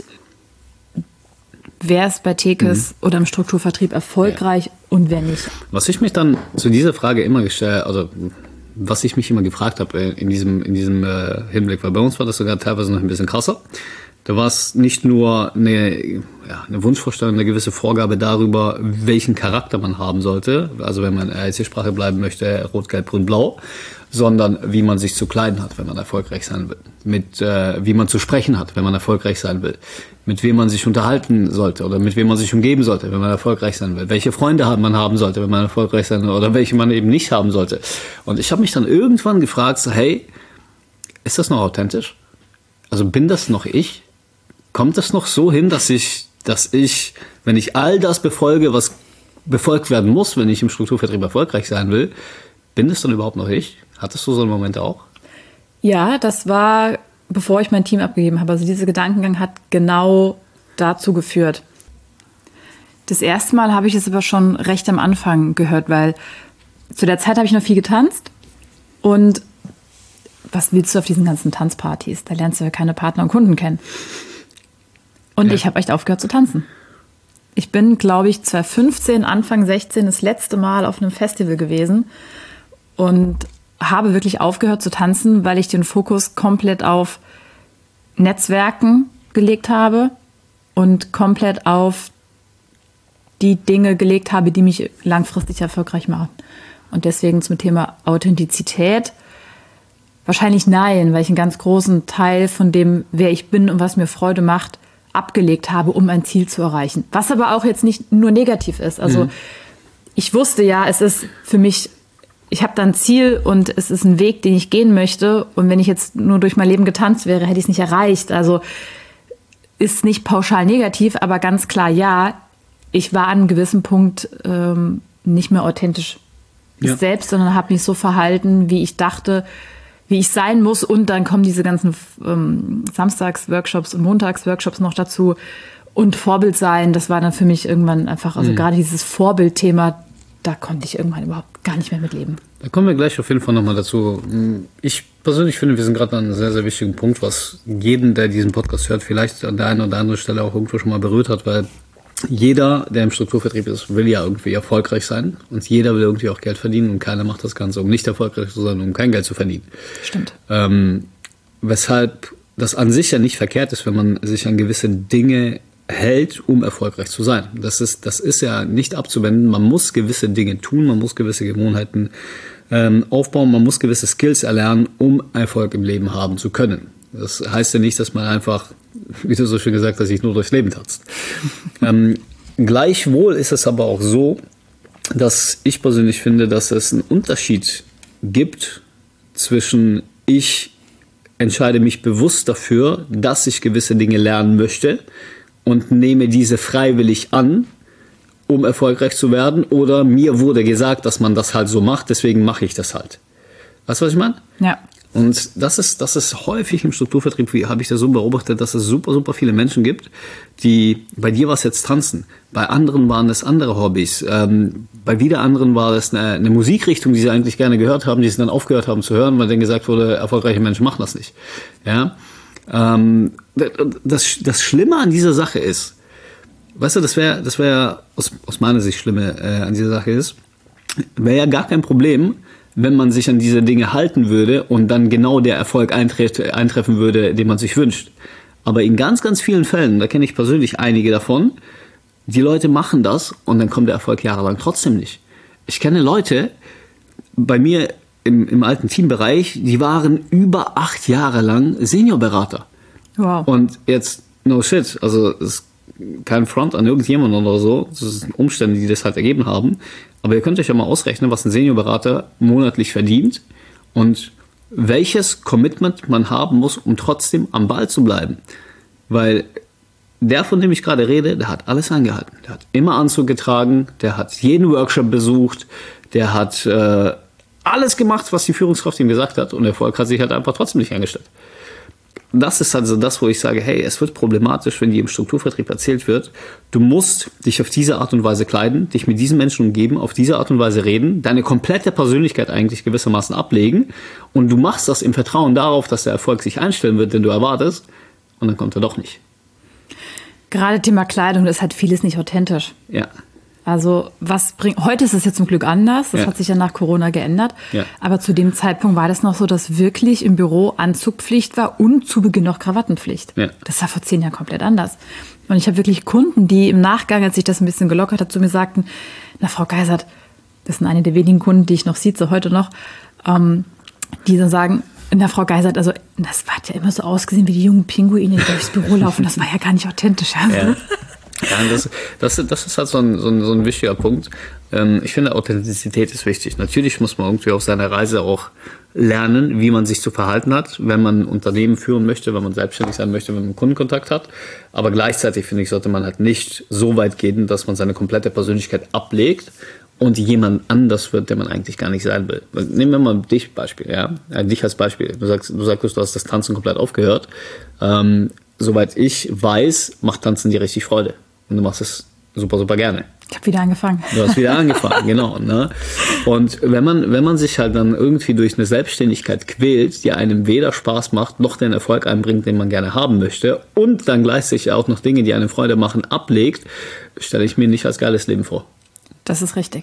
wer ist bei Tekes oder im Strukturvertrieb erfolgreich und wer nicht. Was ich mich dann zu dieser Frage immer gestellt, also was ich mich immer gefragt habe in diesem Hinblick, weil bei uns war das sogar teilweise noch ein bisschen krasser. Da war es nicht nur eine Wunschvorstellung, eine gewisse Vorgabe darüber, welchen Charakter man haben sollte, also wenn man in der AEC-Sprache bleiben möchte, rot, gelb, grün, blau, sondern wie man sich zu kleiden hat, wenn man erfolgreich sein will, wie man zu sprechen hat, wenn man erfolgreich sein will, mit wem man sich unterhalten sollte oder mit wem man sich umgeben sollte, wenn man erfolgreich sein will, welche Freunde man haben sollte, wenn man erfolgreich sein will oder welche man eben nicht haben sollte. Und ich habe mich dann irgendwann gefragt, so, hey, ist das noch authentisch? Also bin das noch ich? Kommt das noch so hin, dass ich, wenn ich all das befolge, was befolgt werden muss, wenn ich im Strukturvertrieb erfolgreich sein will, bin das dann überhaupt noch ich? Hattest du so einen Moment auch? Ja, das war, bevor ich mein Team abgegeben habe. Also dieser Gedankengang hat genau dazu geführt. Das erste Mal habe ich es aber schon recht am Anfang gehört, weil zu der Zeit habe ich noch viel getanzt. Und was willst du auf diesen ganzen Tanzpartys? Da lernst du ja keine Partner und Kunden kennen. Und ich habe echt aufgehört zu tanzen. Ich bin, glaube ich, 2015, Anfang 16 das letzte Mal auf einem Festival gewesen und habe wirklich aufgehört zu tanzen, weil ich den Fokus komplett auf Netzwerken gelegt habe und komplett auf die Dinge gelegt habe, die mich langfristig erfolgreich machen. Und deswegen zum Thema Authentizität wahrscheinlich nein, weil ich einen ganz großen Teil von dem, wer ich bin und was mir Freude macht, abgelegt habe, um ein Ziel zu erreichen. Was aber auch jetzt nicht nur negativ ist. Also ich wusste ja, es ist für mich, ich habe da ein Ziel und es ist ein Weg, den ich gehen möchte. Und wenn ich jetzt nur durch mein Leben getanzt wäre, hätte ich es nicht erreicht. Also ist nicht pauschal negativ, aber ganz klar, ja, ich war an einem gewissen Punkt nicht mehr authentisch ich selbst, sondern habe mich so verhalten, wie ich dachte, wie ich sein muss. Und dann kommen diese ganzen Samstags-Workshops und Montags-Workshops noch dazu. Und Vorbild sein, das war dann für mich irgendwann einfach, also gerade dieses Vorbildthema, da konnte ich irgendwann überhaupt gar nicht mehr mitleben. Da kommen wir gleich auf jeden Fall nochmal dazu. Ich persönlich finde, wir sind gerade an einem sehr, sehr wichtigen Punkt, was jeden, der diesen Podcast hört, vielleicht an der einen oder anderen Stelle auch irgendwo schon mal berührt hat, weil jeder, der im Strukturvertrieb ist, will ja irgendwie erfolgreich sein und jeder will irgendwie auch Geld verdienen und keiner macht das Ganze, um nicht erfolgreich zu sein, um kein Geld zu verdienen. Stimmt. Weshalb das an sich ja nicht verkehrt ist, wenn man sich an gewisse Dinge hält, um erfolgreich zu sein. Das ist ja nicht abzuwenden. Man muss gewisse Dinge tun, man muss gewisse Gewohnheiten aufbauen, man muss gewisse Skills erlernen, um Erfolg im Leben haben zu können. Das heißt ja nicht, dass man einfach, wie du so schön gesagt hast, sich nur durchs Leben tanzt. Gleichwohl ist es aber auch so, dass ich persönlich finde, dass es einen Unterschied gibt zwischen ich entscheide mich bewusst dafür, dass ich gewisse Dinge lernen möchte und nehme diese freiwillig an, um erfolgreich zu werden, oder mir wurde gesagt, dass man das halt so macht, deswegen mache ich das halt. Weißt du, was ich meine? Ja. Und das ist häufig im Strukturvertrieb, wie habe ich das so beobachtet, dass es super, super viele Menschen gibt, die, bei dir war es jetzt Tanzen, bei anderen waren es andere Hobbys, bei wieder anderen war es eine Musikrichtung, die sie eigentlich gerne gehört haben, die sie dann aufgehört haben zu hören, weil denen gesagt wurde, erfolgreiche Menschen machen das nicht. Ja? Das Schlimme an dieser Sache ist, weißt du, das wäre aus meiner Sicht Schlimme an dieser Sache ist, wäre ja gar kein Problem, wenn man sich an diese Dinge halten würde und dann genau der Erfolg eintreffen würde, den man sich wünscht. Aber in ganz, ganz vielen Fällen, da kenne ich persönlich einige davon, die Leute machen das und dann kommt der Erfolg jahrelang trotzdem nicht. Ich kenne Leute bei mir im alten Teambereich, die waren über 8 Jahre lang Seniorberater. Wow. Und jetzt, no shit, also es ist kein Front an irgendjemanden oder so, das sind Umstände, die das halt ergeben haben. Aber ihr könnt euch ja mal ausrechnen, was ein Seniorberater monatlich verdient und welches Commitment man haben muss, um trotzdem am Ball zu bleiben. Weil der, von dem ich gerade rede, der hat alles eingehalten. Der hat immer Anzug getragen, der hat jeden Workshop besucht, der hat alles gemacht, was die Führungskraft ihm gesagt hat, und der Erfolg hat sich halt einfach trotzdem nicht eingestellt. Das ist also das, wo ich sage, hey, es wird problematisch, wenn dir im Strukturvertrieb erzählt wird, du musst dich auf diese Art und Weise kleiden, dich mit diesen Menschen umgeben, auf diese Art und Weise reden, deine komplette Persönlichkeit eigentlich gewissermaßen ablegen, und du machst das im Vertrauen darauf, dass der Erfolg sich einstellen wird, den du erwartest, und dann kommt er doch nicht. Gerade Thema Kleidung, das ist halt vieles nicht authentisch. Ja. Also heute ist es ja zum Glück anders, das hat sich ja nach Corona geändert, aber zu dem Zeitpunkt war das noch so, dass wirklich im Büro Anzugpflicht war und zu Beginn noch Krawattenpflicht. Ja. Das war vor 10 Jahren komplett anders. Und ich habe wirklich Kunden, die im Nachgang, als sich das ein bisschen gelockert hat, zu mir sagten, na Frau Geisert, das sind eine der wenigen Kunden, die ich noch sieze, heute noch, die dann sagen, na Frau Geisert, also das hat ja immer so ausgesehen wie die jungen Pinguine, die durchs Büro laufen, das war ja gar nicht authentisch. Also. Ja. Ja, das ist halt so ein wichtiger Punkt. Ich finde, Authentizität ist wichtig. Natürlich muss man irgendwie auf seiner Reise auch lernen, wie man sich zu verhalten hat, wenn man ein Unternehmen führen möchte, wenn man selbstständig sein möchte, wenn man Kundenkontakt hat. Aber gleichzeitig, finde ich, sollte man halt nicht so weit gehen, dass man seine komplette Persönlichkeit ablegt und jemand anders wird, der man eigentlich gar nicht sein will. Nehmen wir mal dich Beispiel, ja, dich als Beispiel. Du sagst, du hast das Tanzen komplett aufgehört. Soweit ich weiß, macht Tanzen dir richtig Freude. Und du machst es super, super gerne. Ich habe wieder angefangen. Du hast wieder angefangen, genau. Ne? Und wenn man sich halt dann irgendwie durch eine Selbstständigkeit quält, die einem weder Spaß macht, noch den Erfolg einbringt, den man gerne haben möchte, und dann gleichzeitig auch noch Dinge, die einem Freude machen, ablegt, stelle ich mir nicht als geiles Leben vor. Das ist richtig.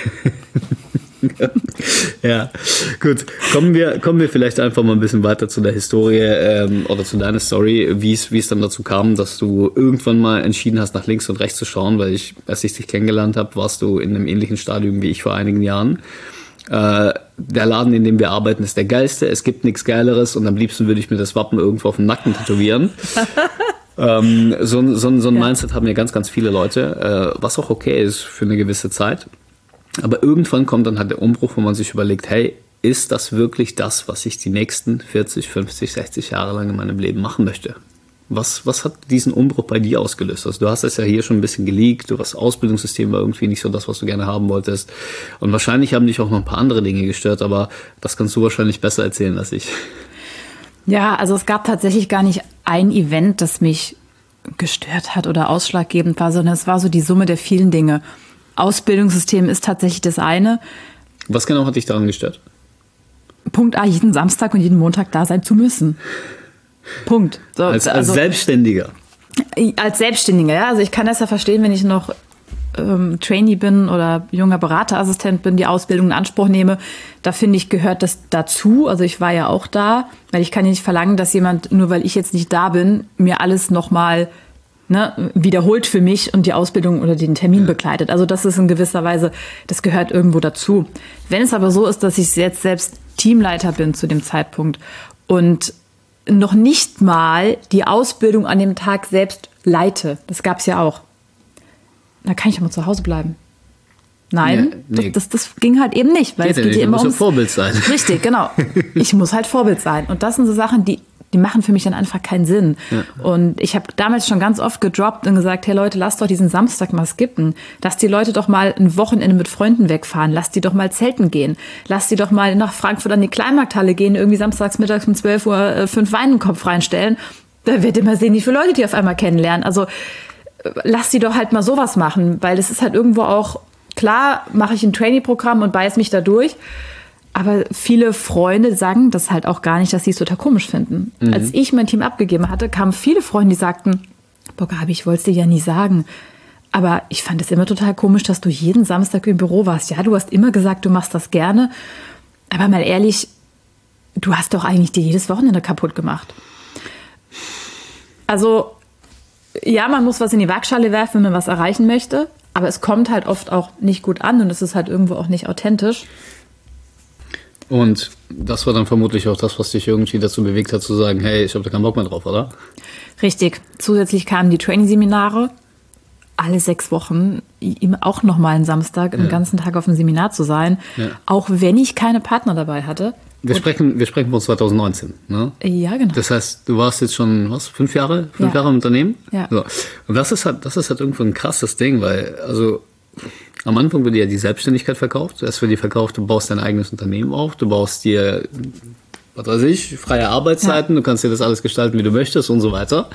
Ja, gut. Kommen wir vielleicht einfach mal ein bisschen weiter zu der Historie oder zu deiner Story, wie es dann dazu kam, dass du irgendwann mal entschieden hast, nach links und rechts zu schauen, weil als ich dich kennengelernt habe, warst du in einem ähnlichen Stadium wie ich vor einigen Jahren. Der Laden, in dem wir arbeiten, ist der geilste, es gibt nichts Geileres, und am liebsten würde ich mir das Wappen irgendwo auf den Nacken tätowieren. So ein Mindset haben ja ganz, ganz viele Leute, was auch okay ist für eine gewisse Zeit. Aber irgendwann kommt dann halt der Umbruch, wo man sich überlegt, hey, ist das wirklich das, was ich die nächsten 40, 50, 60 Jahre lang in meinem Leben machen möchte? Was hat diesen Umbruch bei dir ausgelöst? Also du hast es ja hier schon ein bisschen geleakt, das Ausbildungssystem war irgendwie nicht so das, was du gerne haben wolltest. Und wahrscheinlich haben dich auch noch ein paar andere Dinge gestört, aber das kannst du wahrscheinlich besser erzählen als ich. Ja, also es gab tatsächlich gar nicht ein Event, das mich gestört hat oder ausschlaggebend war, sondern es war so die Summe der vielen Dinge. Ausbildungssystem ist tatsächlich das eine. Was genau hat dich daran gestört? Punkt A, jeden Samstag und jeden Montag da sein zu müssen. Punkt. So, als Selbstständiger? Als Selbstständiger, ja. Also ich kann das ja verstehen, wenn ich noch Trainee bin oder junger Beraterassistent bin, die Ausbildung in Anspruch nehme. Da finde ich, gehört das dazu. Also ich war ja auch da, weil ich kann ja nicht verlangen, dass jemand, nur weil ich jetzt nicht da bin, mir alles nochmal wiederholt für mich und die Ausbildung oder den Termin begleitet. Also das ist in gewisser Weise, das gehört irgendwo dazu. Wenn es aber so ist, dass ich jetzt selbst Teamleiter bin zu dem Zeitpunkt und noch nicht mal die Ausbildung an dem Tag selbst leite. Das gab es ja auch. Da kann ich doch mal zu Hause bleiben. Nein, Ja, nee. das ging halt eben nicht, weil Geht es ja geht nicht, ja du immer musst ja ums Vorbild sein. Richtig, genau. Ich muss halt Vorbild sein. Und das sind so Sachen, die machen für mich dann einfach keinen Sinn. Ja. Und ich habe damals schon ganz oft gedroppt und gesagt, hey Leute, lasst doch diesen Samstag mal skippen. Lasst die Leute doch mal ein Wochenende mit Freunden wegfahren. Lasst die doch mal zelten gehen. Lasst die doch mal nach Frankfurt an die Kleinmarkthalle gehen, irgendwie samstags mittags um 12 Uhr 5 Wein in den Kopf reinstellen. Da werdet ihr mal sehen, wie viele Leute die auf einmal kennenlernen. Also lasst die doch halt mal sowas machen, weil es ist halt irgendwo auch, klar mache ich ein Trainee-Programm und beiß mich da durch. Aber viele Freunde sagen das halt auch gar nicht, dass sie es total komisch finden. Als ich mein Team abgegeben hatte, kamen viele Freunde, die sagten, boah Gabi, ich wollte es dir ja nie sagen. Aber ich fand es immer total komisch, dass du jeden Samstag im Büro warst. Ja, du hast immer gesagt, du machst das gerne. Aber mal ehrlich, du hast doch eigentlich dir jedes Wochenende kaputt gemacht. Also, ja, man muss was in die Waagschale werfen, wenn man was erreichen möchte. Aber es kommt halt oft auch nicht gut an und es ist halt irgendwo auch nicht authentisch. Und das war dann vermutlich auch das, was dich irgendwie dazu bewegt hat, zu sagen, hey, ich habe da keinen Bock mehr drauf, oder? Richtig. Zusätzlich kamen die Training-Seminare. Alle 6 Wochen, auch nochmal einen Samstag, den ganzen Tag auf dem Seminar zu sein. Ja. Auch wenn ich keine Partner dabei hatte. Wir sprechen von 2019, ne? Ja, genau. Das heißt, du warst jetzt schon, 5 Jahre? 5 Ja. Jahre im Unternehmen? Ja. So. Und das ist halt irgendwo ein krasses Ding, weil, also, am Anfang wird dir ja die Selbstständigkeit verkauft. Erst wird dir verkauft, du baust dein eigenes Unternehmen auf, du baust dir, was weiß ich, freie Arbeitszeiten, du kannst dir das alles gestalten, wie du möchtest und so weiter.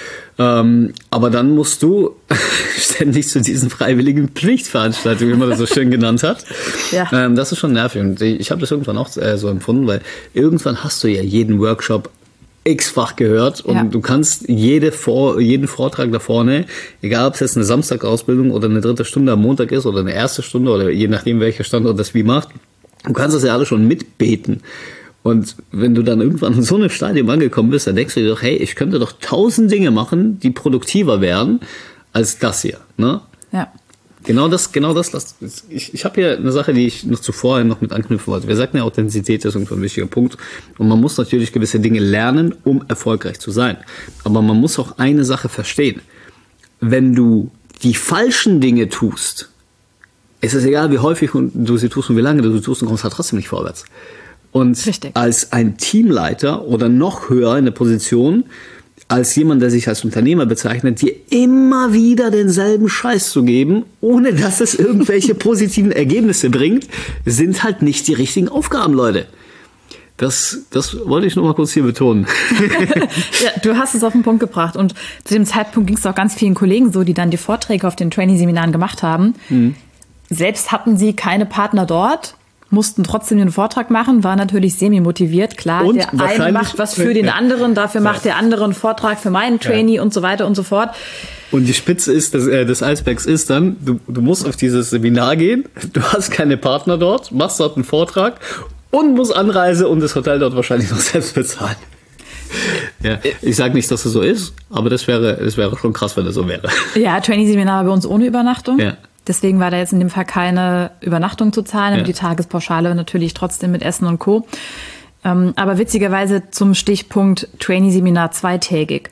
Aber dann musst du ständig zu diesen freiwilligen Pflichtveranstaltungen, wie man das so schön genannt hat. Ja. Das ist schon nervig. Und ich habe das irgendwann auch so empfunden, weil irgendwann hast du ja jeden Workshop x-fach gehört und Ja. du kannst jeden Vortrag da vorne, egal ob es jetzt eine Samstagausbildung oder eine 3. Stunde am Montag ist oder eine 1. Stunde oder je nachdem, welcher Standort das wie macht, du kannst das ja alle schon mitbeten. Und wenn du dann irgendwann in so einem Stadium angekommen bist, dann denkst du dir doch, hey, ich könnte doch 1000 Dinge machen, die produktiver wären als das hier. Ne? Ja. Genau das. Ich habe hier eine Sache, die ich noch zuvor noch mit anknüpfen wollte. Wir sagten ja, Authentizität ist irgendwo ein wichtiger Punkt. Und man muss natürlich gewisse Dinge lernen, um erfolgreich zu sein. Aber man muss auch eine Sache verstehen. Wenn du die falschen Dinge tust, ist es egal, wie häufig du sie tust und wie lange du sie tust, du kommst halt trotzdem nicht vorwärts. Und Richtig. als ein Teamleiter oder noch höher in der Position, als jemand, der sich als Unternehmer bezeichnet, dir immer wieder denselben Scheiß zu geben, ohne dass es irgendwelche positiven Ergebnisse bringt, sind halt nicht die richtigen Aufgaben, Leute. Das wollte ich noch mal kurz hier betonen. Ja, du hast es auf den Punkt gebracht. Und zu dem Zeitpunkt ging es auch ganz vielen Kollegen so, die dann die Vorträge auf den Trainee-Seminaren gemacht haben. Selbst hatten sie keine Partner dort, mussten trotzdem den Vortrag machen, war natürlich semi-motiviert. Klar, Und der eine wahrscheinlich- macht was für den anderen, dafür macht der andere einen Vortrag für meinen Trainee und so weiter und so fort. Und die Spitze ist des Eisbergs ist dann, du musst auf dieses Seminar gehen, du hast keine Partner dort, machst dort einen Vortrag und musst Anreise und das Hotel dort wahrscheinlich noch selbst bezahlen. Ja, ich sage nicht, dass es so ist, aber das wäre schon krass, wenn das so wäre. Ja, Trainee-Seminar bei uns ohne Übernachtung. Ja. Deswegen war da jetzt in dem Fall keine Übernachtung zu zahlen, aber Ja. die Tagespauschale natürlich trotzdem mit Essen und Co. Aber witzigerweise zum Stichpunkt Trainee-Seminar 2-tägig.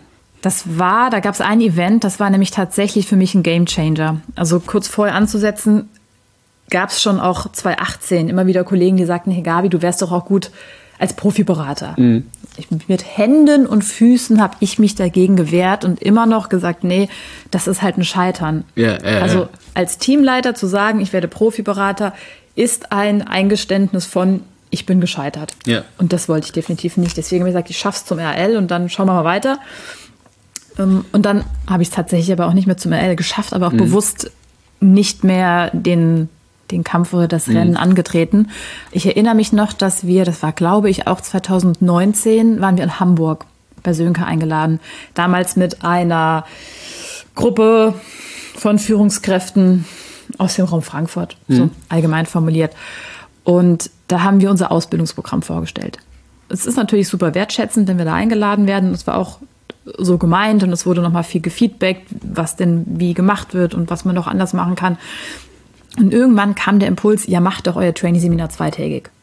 Da gab es ein Event, das war nämlich tatsächlich für mich ein Gamechanger. Also kurz vorher anzusetzen, gab es schon auch 2018 immer wieder Kollegen, die sagten, hey Gabi, du wärst doch auch gut als Profiberater. Mit Händen und Füßen habe ich mich dagegen gewehrt und immer noch gesagt, nee, das ist halt ein Scheitern. Also als Teamleiter zu sagen, ich werde Profiberater, ist ein Eingeständnis von, ich bin gescheitert. Ja. Und das wollte ich definitiv nicht. Deswegen habe ich gesagt, ich schaff's zum RL und dann schauen wir mal weiter. Und dann habe ich es tatsächlich aber auch nicht mehr zum RL geschafft, aber auch bewusst nicht mehr den Kampf oder das Rennen angetreten. Ich erinnere mich noch, dass das war glaube ich auch 2019, waren wir in Hamburg bei Sönke eingeladen. Damals mit einer Gruppe von Führungskräften aus dem Raum Frankfurt, so allgemein formuliert. Und da haben wir unser Ausbildungsprogramm vorgestellt. Es ist natürlich super wertschätzend, wenn wir da eingeladen werden. Es war auch so gemeint und es wurde nochmal viel gefeedbackt, was denn wie gemacht wird und was man noch anders machen kann. Und irgendwann kam der Impuls, ja, macht doch euer Trainee-Seminar 2-tägig.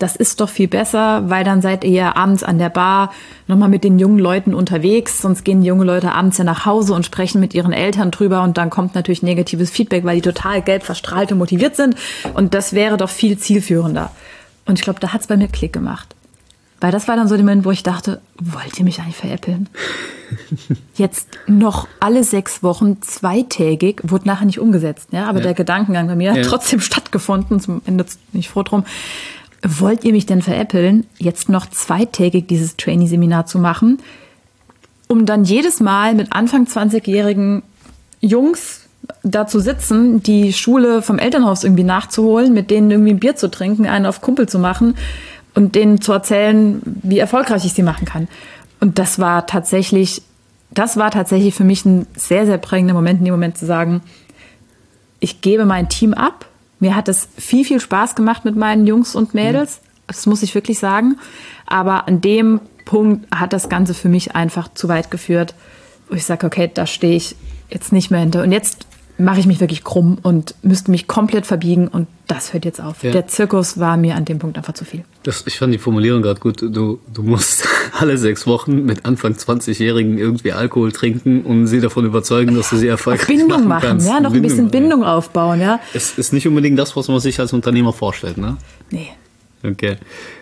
das ist doch viel besser, weil dann seid ihr ja abends an der Bar nochmal mit den jungen Leuten unterwegs, sonst gehen die jungen Leute abends ja nach Hause und sprechen mit ihren Eltern drüber und dann kommt natürlich negatives Feedback, weil die total geldverstrahlt und motiviert sind und das wäre doch viel zielführender. Und ich glaube, da hat es bei mir Klick gemacht. Weil das war dann so der Moment, wo ich dachte, wollt ihr mich eigentlich veräppeln? Jetzt noch alle 6 Wochen, 2-tägig, wurde nachher nicht umgesetzt. Ja? Aber der Gedankengang bei mir hat trotzdem stattgefunden, zum Ende bin ich froh drum. Wollt ihr mich denn veräppeln, jetzt noch 2-tägig dieses Trainee-Seminar zu machen, um dann jedes Mal mit Anfang 20-jährigen Jungs da zu sitzen, die Schule vom Elternhaus irgendwie nachzuholen, mit denen irgendwie ein Bier zu trinken, einen auf Kumpel zu machen und denen zu erzählen, wie erfolgreich ich sie machen kann. Und das war tatsächlich für mich ein sehr, sehr prägender Moment, in dem Moment zu sagen, ich gebe mein Team ab. Mir hat es viel, viel Spaß gemacht mit meinen Jungs und Mädels. Das muss ich wirklich sagen. Aber an dem Punkt hat das Ganze für mich einfach zu weit geführt, wo ich sage, okay, da stehe ich jetzt nicht mehr hinter. Und jetzt mache ich mich wirklich krumm und müsste mich komplett verbiegen und das hört jetzt auf. Ja. Der Zirkus war mir an dem Punkt einfach zu viel. Ich fand die Formulierung gerade gut. Du musst alle 6 Wochen mit Anfang 20-Jährigen irgendwie Alkohol trinken und sie davon überzeugen, dass du sie erfolgreich Bindung machen kannst. Ja, noch ein bisschen Bindung aufbauen. Ja. Es ist nicht unbedingt das, was man sich als Unternehmer vorstellt, ne? Nee. Okay.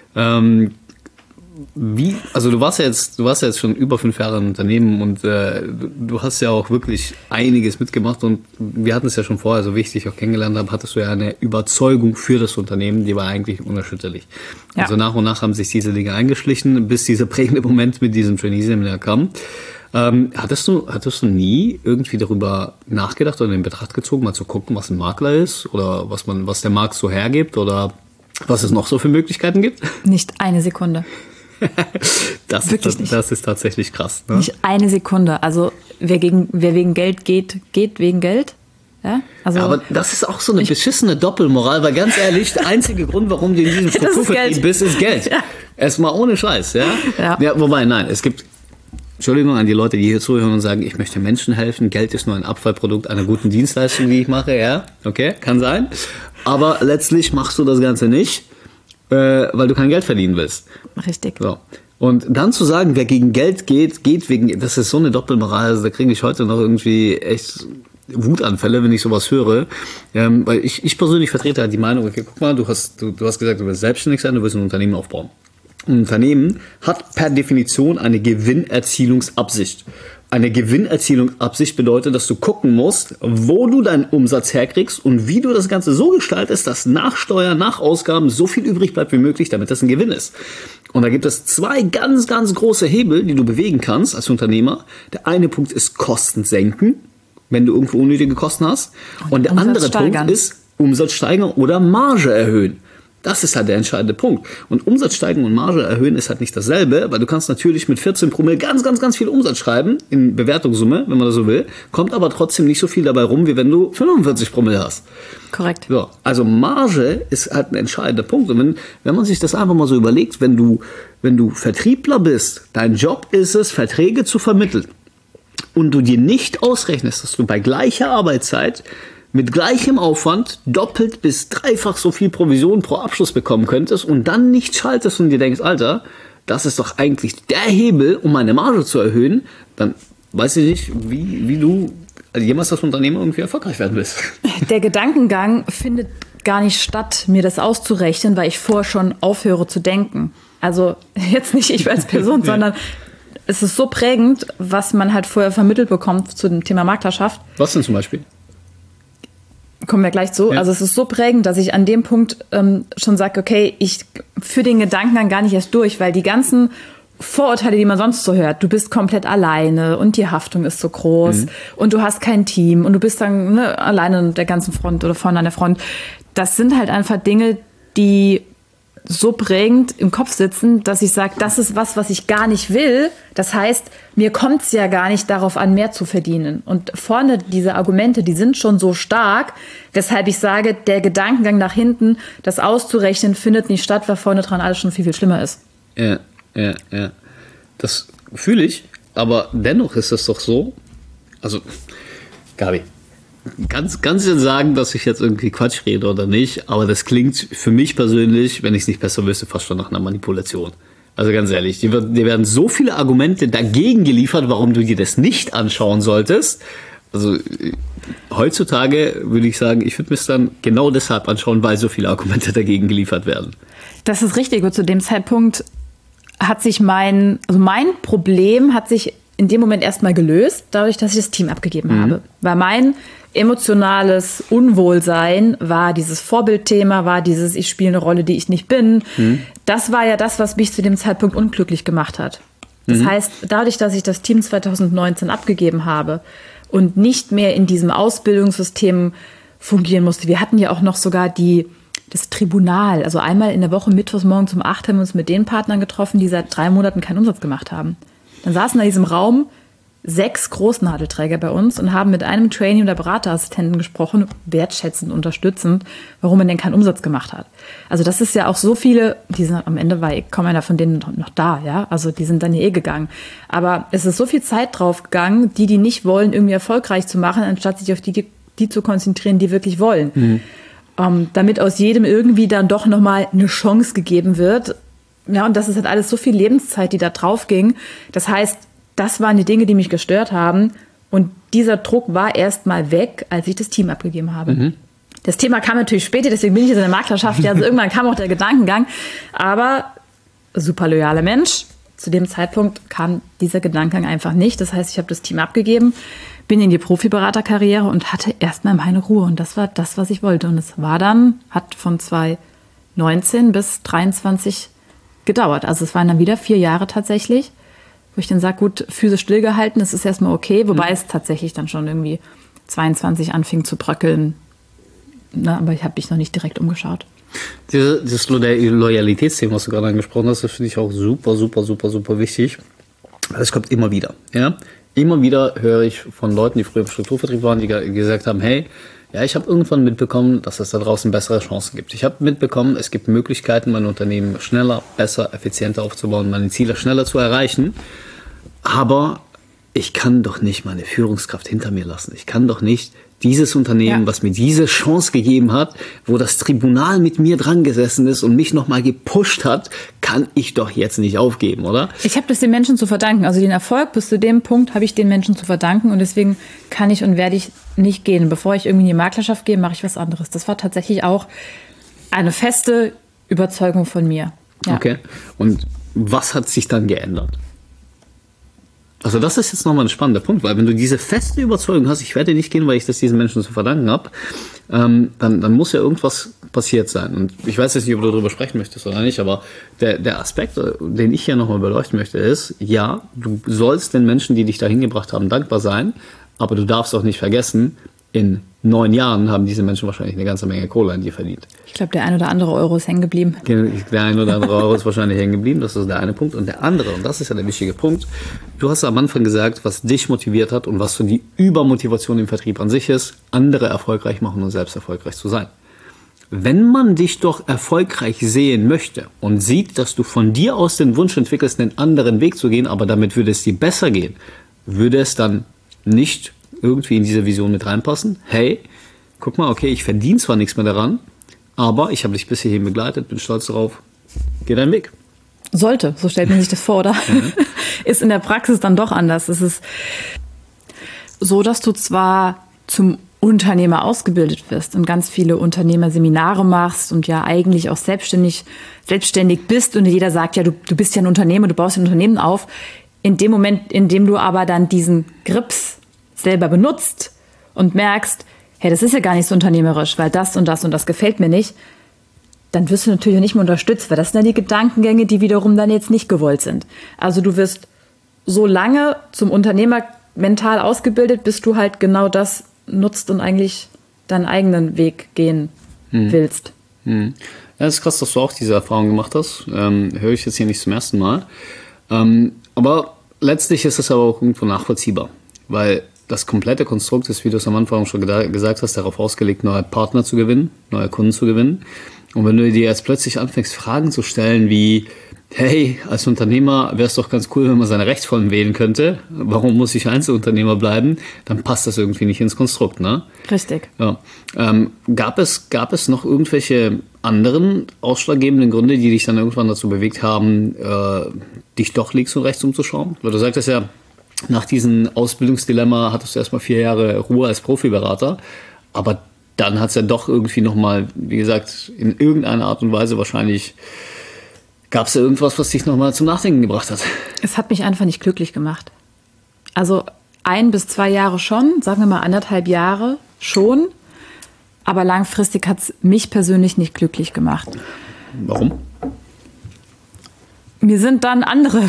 Also du warst ja jetzt schon über 5 Jahre im Unternehmen und du hast ja auch wirklich einiges mitgemacht und wir hatten es ja schon vorher, so wie ich dich auch kennengelernt habe, hattest du ja eine Überzeugung für das Unternehmen, die war eigentlich unerschütterlich. Ja. Also nach und nach haben sich diese Dinge eingeschlichen, bis dieser prägende Moment mit diesem Trainee-Seminar kam. Hattest du nie irgendwie darüber nachgedacht oder in Betracht gezogen, mal zu gucken, was ein Makler ist oder was der Markt so hergibt oder was es noch so für Möglichkeiten gibt? Nicht eine Sekunde. Das ist tatsächlich krass. Ne? Nicht eine Sekunde. Also wer wegen Geld geht wegen Geld. Ja? Also aber das ist auch so eine beschissene Doppelmoral, weil ganz ehrlich, der einzige Grund, warum du in diesem Strukturvertrieb bist, ist Geld. Ja. Erstmal ohne Scheiß. Ja? Ja, wobei, nein, es gibt... Entschuldigung an die Leute, die hier zuhören und sagen, ich möchte Menschen helfen. Geld ist nur ein Abfallprodukt einer guten Dienstleistung, die ich mache. Ja, okay, kann sein. Aber letztlich machst du das Ganze nicht, weil du kein Geld verdienen willst. Richtig. So. Und dann zu sagen, wer gegen Geld geht wegen, das ist so eine Doppelmoral, also da kriege ich heute noch irgendwie echt Wutanfälle, wenn ich sowas höre. Weil ich persönlich vertrete halt die Meinung, okay, guck mal, du hast gesagt, du willst selbstständig sein, du willst ein Unternehmen aufbauen. Ein Unternehmen hat per Definition eine Gewinnerzielungsabsicht. Eine Gewinnerzielungsabsicht bedeutet, dass du gucken musst, wo du deinen Umsatz herkriegst und wie du das Ganze so gestaltest, dass nach Steuern, nach Ausgaben so viel übrig bleibt wie möglich, damit das ein Gewinn ist. Und da gibt es 2 ganz, ganz große Hebel, die du bewegen kannst als Unternehmer. Der eine Punkt ist Kosten senken, wenn du irgendwo unnötige Kosten hast. Und der andere Punkt ist Umsatz steigern oder Marge erhöhen. Das ist halt der entscheidende Punkt. Und Umsatz steigern und Marge erhöhen ist halt nicht dasselbe, weil du kannst natürlich mit 14 Promille ganz, ganz, ganz viel Umsatz schreiben, in Bewertungssumme, wenn man das so will, kommt aber trotzdem nicht so viel dabei rum, wie wenn du 45 Promille hast. Korrekt. So, also Marge ist halt ein entscheidender Punkt. Und wenn man sich das einfach mal so überlegt, wenn du Vertriebler bist, dein Job ist es, Verträge zu vermitteln und du dir nicht ausrechnest, dass du bei gleicher Arbeitszeit mit gleichem Aufwand doppelt bis dreifach so viel Provision pro Abschluss bekommen könntest und dann nicht schaltest und dir denkst, Alter, das ist doch eigentlich der Hebel, um meine Marge zu erhöhen, dann weiß ich nicht, wie du jemals als Unternehmer irgendwie erfolgreich werden willst. Der Gedankengang findet gar nicht statt, mir das auszurechnen, weil ich vorher schon aufhöre zu denken. Also jetzt nicht ich als Person, sondern es ist so prägend, was man halt vorher vermittelt bekommt zu dem Thema Maklerschaft. Was denn zum Beispiel? Kommen wir gleich zu. Ja. Also es ist so prägend, dass ich an dem Punkt schon sage, okay, ich führe den Gedankengang gar nicht erst durch, weil die ganzen Vorurteile, die man sonst so hört, du bist komplett alleine und die Haftung ist so groß und du hast kein Team und du bist dann alleine an der ganzen Front oder vorne an der Front. Das sind halt einfach Dinge, die so prägend im Kopf sitzen, dass ich sage, das ist was ich gar nicht will. Das heißt, mir kommt es ja gar nicht darauf an, mehr zu verdienen. Und vorne diese Argumente, die sind schon so stark, weshalb ich sage, der Gedankengang nach hinten, das auszurechnen, findet nicht statt, weil vorne dran alles schon viel, viel schlimmer ist. Ja. Das fühle ich, aber dennoch ist es doch so, also Gabi, kannst du sagen, dass ich jetzt irgendwie Quatsch rede oder nicht, aber das klingt für mich persönlich, wenn ich es nicht besser wüsste, fast schon nach einer Manipulation. Also ganz ehrlich, dir werden so viele Argumente dagegen geliefert, warum du dir das nicht anschauen solltest. Also heutzutage würde ich sagen, ich würde mir es dann genau deshalb anschauen, weil so viele Argumente dagegen geliefert werden. Das ist richtig. Und zu dem Zeitpunkt hat sich mein Problem hat sich in dem Moment erstmal gelöst, dadurch, dass ich das Team abgegeben habe. Weil mein emotionales Unwohlsein war dieses Vorbildthema, war dieses, ich spiele eine Rolle, die ich nicht bin. Das war ja das, was mich zu dem Zeitpunkt unglücklich gemacht hat. Das heißt, dadurch, dass ich das Team 2019 abgegeben habe und nicht mehr in diesem Ausbildungssystem fungieren musste, wir hatten ja auch noch sogar das Tribunal, also einmal in der Woche mittwochs morgens um 8 haben wir uns mit den Partnern getroffen, die seit 3 Monaten keinen Umsatz gemacht haben. Dann saßen in diesem Raum 6 Großnadelträger bei uns und haben mit einem Trainee oder Beraterassistenten gesprochen, wertschätzend, unterstützend, warum man denn keinen Umsatz gemacht hat. Also das ist ja auch so viele, die sind am Ende war kaum einer von denen noch da, ja, also die sind dann gegangen. Aber es ist so viel Zeit drauf gegangen, die nicht wollen, irgendwie erfolgreich zu machen, anstatt sich auf die zu konzentrieren, die wirklich wollen. Damit aus jedem irgendwie dann doch nochmal eine Chance gegeben wird. Ja, und das ist halt alles so viel Lebenszeit, die da drauf ging. Das heißt, das waren die Dinge, die mich gestört haben. Und dieser Druck war erst mal weg, als ich das Team abgegeben habe. Das Thema kam natürlich später, deswegen bin ich jetzt in der Maklerschaft. Ja, also irgendwann kam auch der Gedankengang. Aber super loyaler Mensch. Zu dem Zeitpunkt kam dieser Gedankengang einfach nicht. Das heißt, ich habe das Team abgegeben, bin in die Profiberaterkarriere und hatte erstmal meine Ruhe. Und das war das, was ich wollte. Und es war dann, hat von 2019 bis 2023 gedauert. Also es waren dann wieder 4 Jahre tatsächlich, wo ich dann sage, gut, Füße stillgehalten, das ist erstmal okay, wobei es tatsächlich dann schon irgendwie 22 anfing zu bröckeln. Na, aber ich habe mich noch nicht direkt umgeschaut. Dieses Loyalitätsthema, was du gerade angesprochen hast, das finde ich auch super, super, super, super wichtig. Das kommt immer wieder. Ja? Immer wieder höre ich von Leuten, die früher im Strukturvertrieb waren, die gesagt haben, hey, ja, ich habe irgendwann mitbekommen, dass es da draußen bessere Chancen gibt. Ich habe mitbekommen, es gibt Möglichkeiten, mein Unternehmen schneller, besser, effizienter aufzubauen, meine Ziele schneller zu erreichen. Aber ich kann doch nicht meine Führungskraft hinter mir lassen. Ich kann doch nicht dieses Unternehmen, was mir diese Chance gegeben hat, wo das Tribunal mit mir dran gesessen ist und mich nochmal gepusht hat, kann ich doch jetzt nicht aufgeben, oder? Ich habe das den Menschen zu verdanken. Also den Erfolg bis zu dem Punkt habe ich den Menschen zu verdanken und deswegen kann ich und werde ich nicht gehen. Bevor ich irgendwie in die Maklerschaft gehe, mache ich was anderes. Das war tatsächlich auch eine feste Überzeugung von mir. Ja. Okay. Und was hat sich dann geändert? Also das ist jetzt nochmal ein spannender Punkt, weil wenn du diese feste Überzeugung hast, ich werde nicht gehen, weil ich das diesen Menschen zu verdanken habe, dann muss ja irgendwas passiert sein. Und ich weiß jetzt nicht, ob du darüber sprechen möchtest oder nicht, aber der Aspekt, den ich hier nochmal beleuchten möchte, ist, ja, du sollst den Menschen, die dich dahin gebracht haben, dankbar sein, aber du darfst auch nicht vergessen, in 9 Jahren haben diese Menschen wahrscheinlich eine ganze Menge Kohle an dir verdient. Ich glaube, der ein oder andere Euro ist hängen geblieben. Der ein oder andere Euro ist wahrscheinlich hängen geblieben, das ist der eine Punkt. Und der andere, und das ist ja der wichtige Punkt, du hast am Anfang gesagt, was dich motiviert hat und was so die Übermotivation im Vertrieb an sich ist, andere erfolgreich machen und selbst erfolgreich zu sein. Wenn man dich doch erfolgreich sehen möchte und sieht, dass du von dir aus den Wunsch entwickelst, einen anderen Weg zu gehen, aber damit würde es dir besser gehen, würde es dann nicht irgendwie in diese Vision mit reinpassen? Hey, guck mal, okay, ich verdiene zwar nichts mehr daran, aber ich habe dich bis hierhin begleitet, bin stolz darauf, geh deinen Weg. Sollte, so stellt man sich das vor, oder? Ist in der Praxis dann doch anders. Es ist so, dass du zwar zum Unternehmer ausgebildet wirst und ganz viele Unternehmerseminare machst und ja eigentlich auch selbstständig bist und jeder sagt, ja, du bist ja ein Unternehmer, du baust ein Unternehmen auf. In dem Moment, in dem du aber dann diesen Grips selber benutzt und merkst, hey, das ist ja gar nicht so unternehmerisch, weil das und das und das gefällt mir nicht, dann wirst du natürlich nicht mehr unterstützt, weil das sind dann die Gedankengänge, die wiederum dann jetzt nicht gewollt sind. Also du wirst so lange zum Unternehmer mental ausgebildet, bis du halt genau das nutzt und eigentlich deinen eigenen Weg gehen willst. Ja, das ist krass, dass du auch diese Erfahrung gemacht hast. Höre ich jetzt hier nicht zum ersten Mal. Aber letztlich ist es aber auch irgendwo nachvollziehbar, weil das komplette Konstrukt ist, wie du es am Anfang schon gesagt hast, darauf ausgelegt, neue Partner zu gewinnen, neue Kunden zu gewinnen. Und wenn du dir jetzt plötzlich anfängst, Fragen zu stellen wie, hey, als Unternehmer wäre es doch ganz cool, wenn man seine Rechtsform wählen könnte. Warum muss ich Einzelunternehmer bleiben? Dann passt das irgendwie nicht ins Konstrukt, ne? Richtig. Ja. Gab es noch irgendwelche anderen ausschlaggebenden Gründe, die dich dann irgendwann dazu bewegt haben, dich doch links und rechts umzuschauen? Weil du sagtest ja, nach diesem Ausbildungsdilemma hattest du erstmal 4 Jahre Ruhe als Profiberater, aber dann hat es ja doch irgendwie nochmal, wie gesagt, in irgendeiner Art und Weise wahrscheinlich, gab es da irgendwas, was dich nochmal zum Nachdenken gebracht hat? Es hat mich einfach nicht glücklich gemacht. Also 1 bis 2 Jahre schon, sagen wir mal 1,5 Jahre schon, aber langfristig hat es mich persönlich nicht glücklich gemacht. Warum? Mir sind dann andere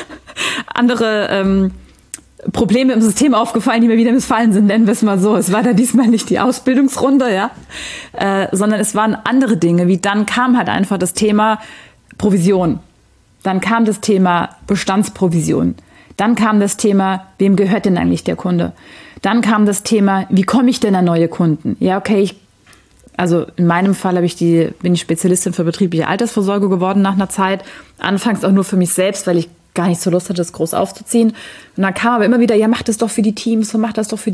Probleme im System aufgefallen, die mir wieder missfallen sind, nennen wir es mal so. Es war da diesmal nicht die Ausbildungsrunde, ja, sondern es waren andere Dinge, wie dann kam halt einfach das Thema Provision. Dann kam das Thema Bestandsprovision. Dann kam das Thema, wem gehört denn eigentlich der Kunde? Dann kam das Thema, wie komme ich denn an neue Kunden? Ja, okay, also in meinem Fall bin ich Spezialistin für betriebliche Altersvorsorge geworden nach einer Zeit. Anfangs auch nur für mich selbst, weil ich gar nicht so Lust hatte, das groß aufzuziehen. Und dann kam aber immer wieder, ja, mach das doch für die Teams und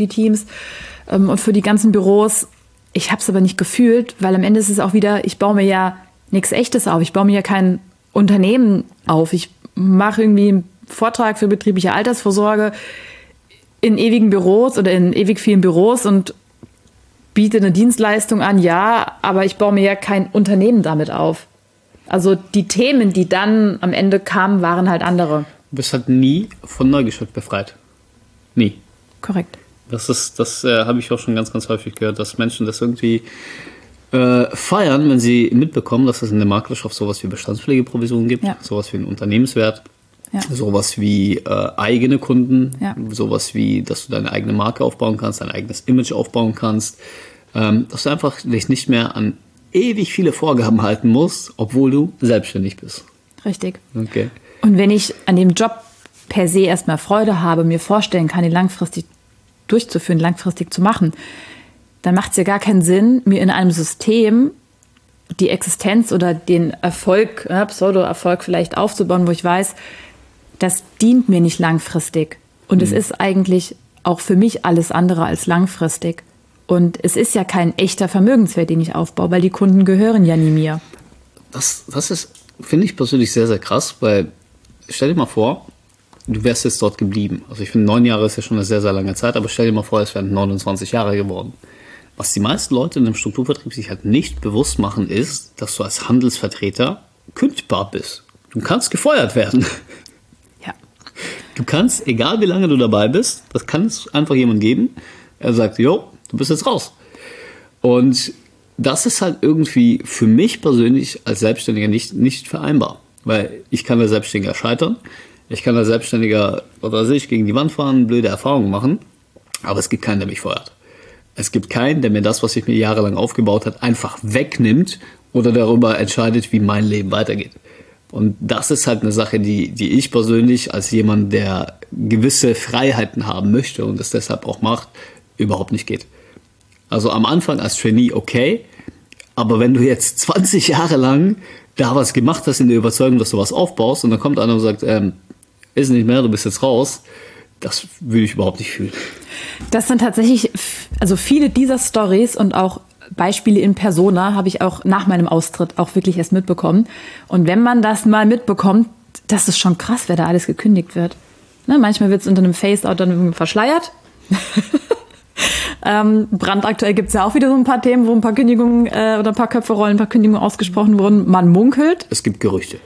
für die ganzen Büros. Ich habe es aber nicht gefühlt, weil am Ende ist es auch wieder, ich baue mir ja nichts Echtes auf. Ich baue mir ja kein Unternehmen auf. Ich mache irgendwie einen Vortrag für betriebliche Altersvorsorge in ewigen Büros oder in ewig vielen Büros und biete eine Dienstleistung an, ja, aber ich baue mir ja kein Unternehmen damit auf. Also die Themen, die dann am Ende kamen, waren halt andere. Du bist halt nie von Neugeschäft befreit. Nie. Korrekt. Das habe ich auch schon ganz, ganz häufig gehört, dass Menschen das irgendwie feiern, wenn sie mitbekommen, dass es in der Maklerschaft sowas wie Bestandspflegeprovisionen gibt, ja, sowas wie einen Unternehmenswert, ja, sowas wie eigene Kunden, ja, sowas wie, dass du deine eigene Marke aufbauen kannst, dein eigenes Image aufbauen kannst, dass du einfach dich nicht mehr an ewig viele Vorgaben halten musst, obwohl du selbstständig bist. Richtig. Okay. Und wenn ich an dem Job per se erstmal Freude habe, mir vorstellen kann, ihn langfristig durchzuführen, langfristig zu machen, dann macht es ja gar keinen Sinn, mir in einem System die Existenz oder den Erfolg, Pseudo-Erfolg vielleicht aufzubauen, wo ich weiß, das dient mir nicht langfristig. Und es ist eigentlich auch für mich alles andere als langfristig. Und es ist ja kein echter Vermögenswert, den ich aufbaue, weil die Kunden gehören ja nie mir. Das ist, finde ich persönlich sehr, sehr krass, weil stell dir mal vor, du wärst jetzt dort geblieben. Also ich finde, 9 Jahre ist ja schon eine sehr, sehr lange Zeit, aber stell dir mal vor, es wären 29 Jahre geworden. Was die meisten Leute in einem Strukturvertrieb sich halt nicht bewusst machen, ist, dass du als Handelsvertreter kündbar bist. Du kannst gefeuert werden. Ja. Du kannst, egal wie lange du dabei bist, das kann es einfach jemand geben. Er sagt, jo, du bist jetzt raus. Und das ist halt irgendwie für mich persönlich als Selbstständiger nicht vereinbar. Weil ich kann als Selbstständiger scheitern. Ich kann als Selbstständiger, gegen die Wand fahren, blöde Erfahrungen machen. Aber es gibt keinen, der mich feuert. Es gibt keinen, der mir das, was ich mir jahrelang aufgebaut habe, einfach wegnimmt oder darüber entscheidet, wie mein Leben weitergeht. Und das ist halt eine Sache, die ich persönlich als jemand, der gewisse Freiheiten haben möchte und es deshalb auch macht, überhaupt nicht geht. Also am Anfang als Trainee okay, aber wenn du jetzt 20 Jahre lang da was gemacht hast in der Überzeugung, dass du was aufbaust und dann kommt einer und sagt, ist nicht mehr, du bist jetzt raus, das würde ich überhaupt nicht fühlen. Das sind tatsächlich, also viele dieser Storys und auch Beispiele in Persona habe ich auch nach meinem Austritt auch wirklich erst mitbekommen. Und wenn man das mal mitbekommt, das ist schon krass, wer da alles gekündigt wird. Ne, manchmal wird es unter einem Face-Out dann verschleiert. Brandaktuell gibt es ja auch wieder so ein paar Themen, wo ein paar Kündigungen oder ein paar Köpfe rollen, ein paar Kündigungen ausgesprochen wurden. Man munkelt. Es gibt Gerüchte.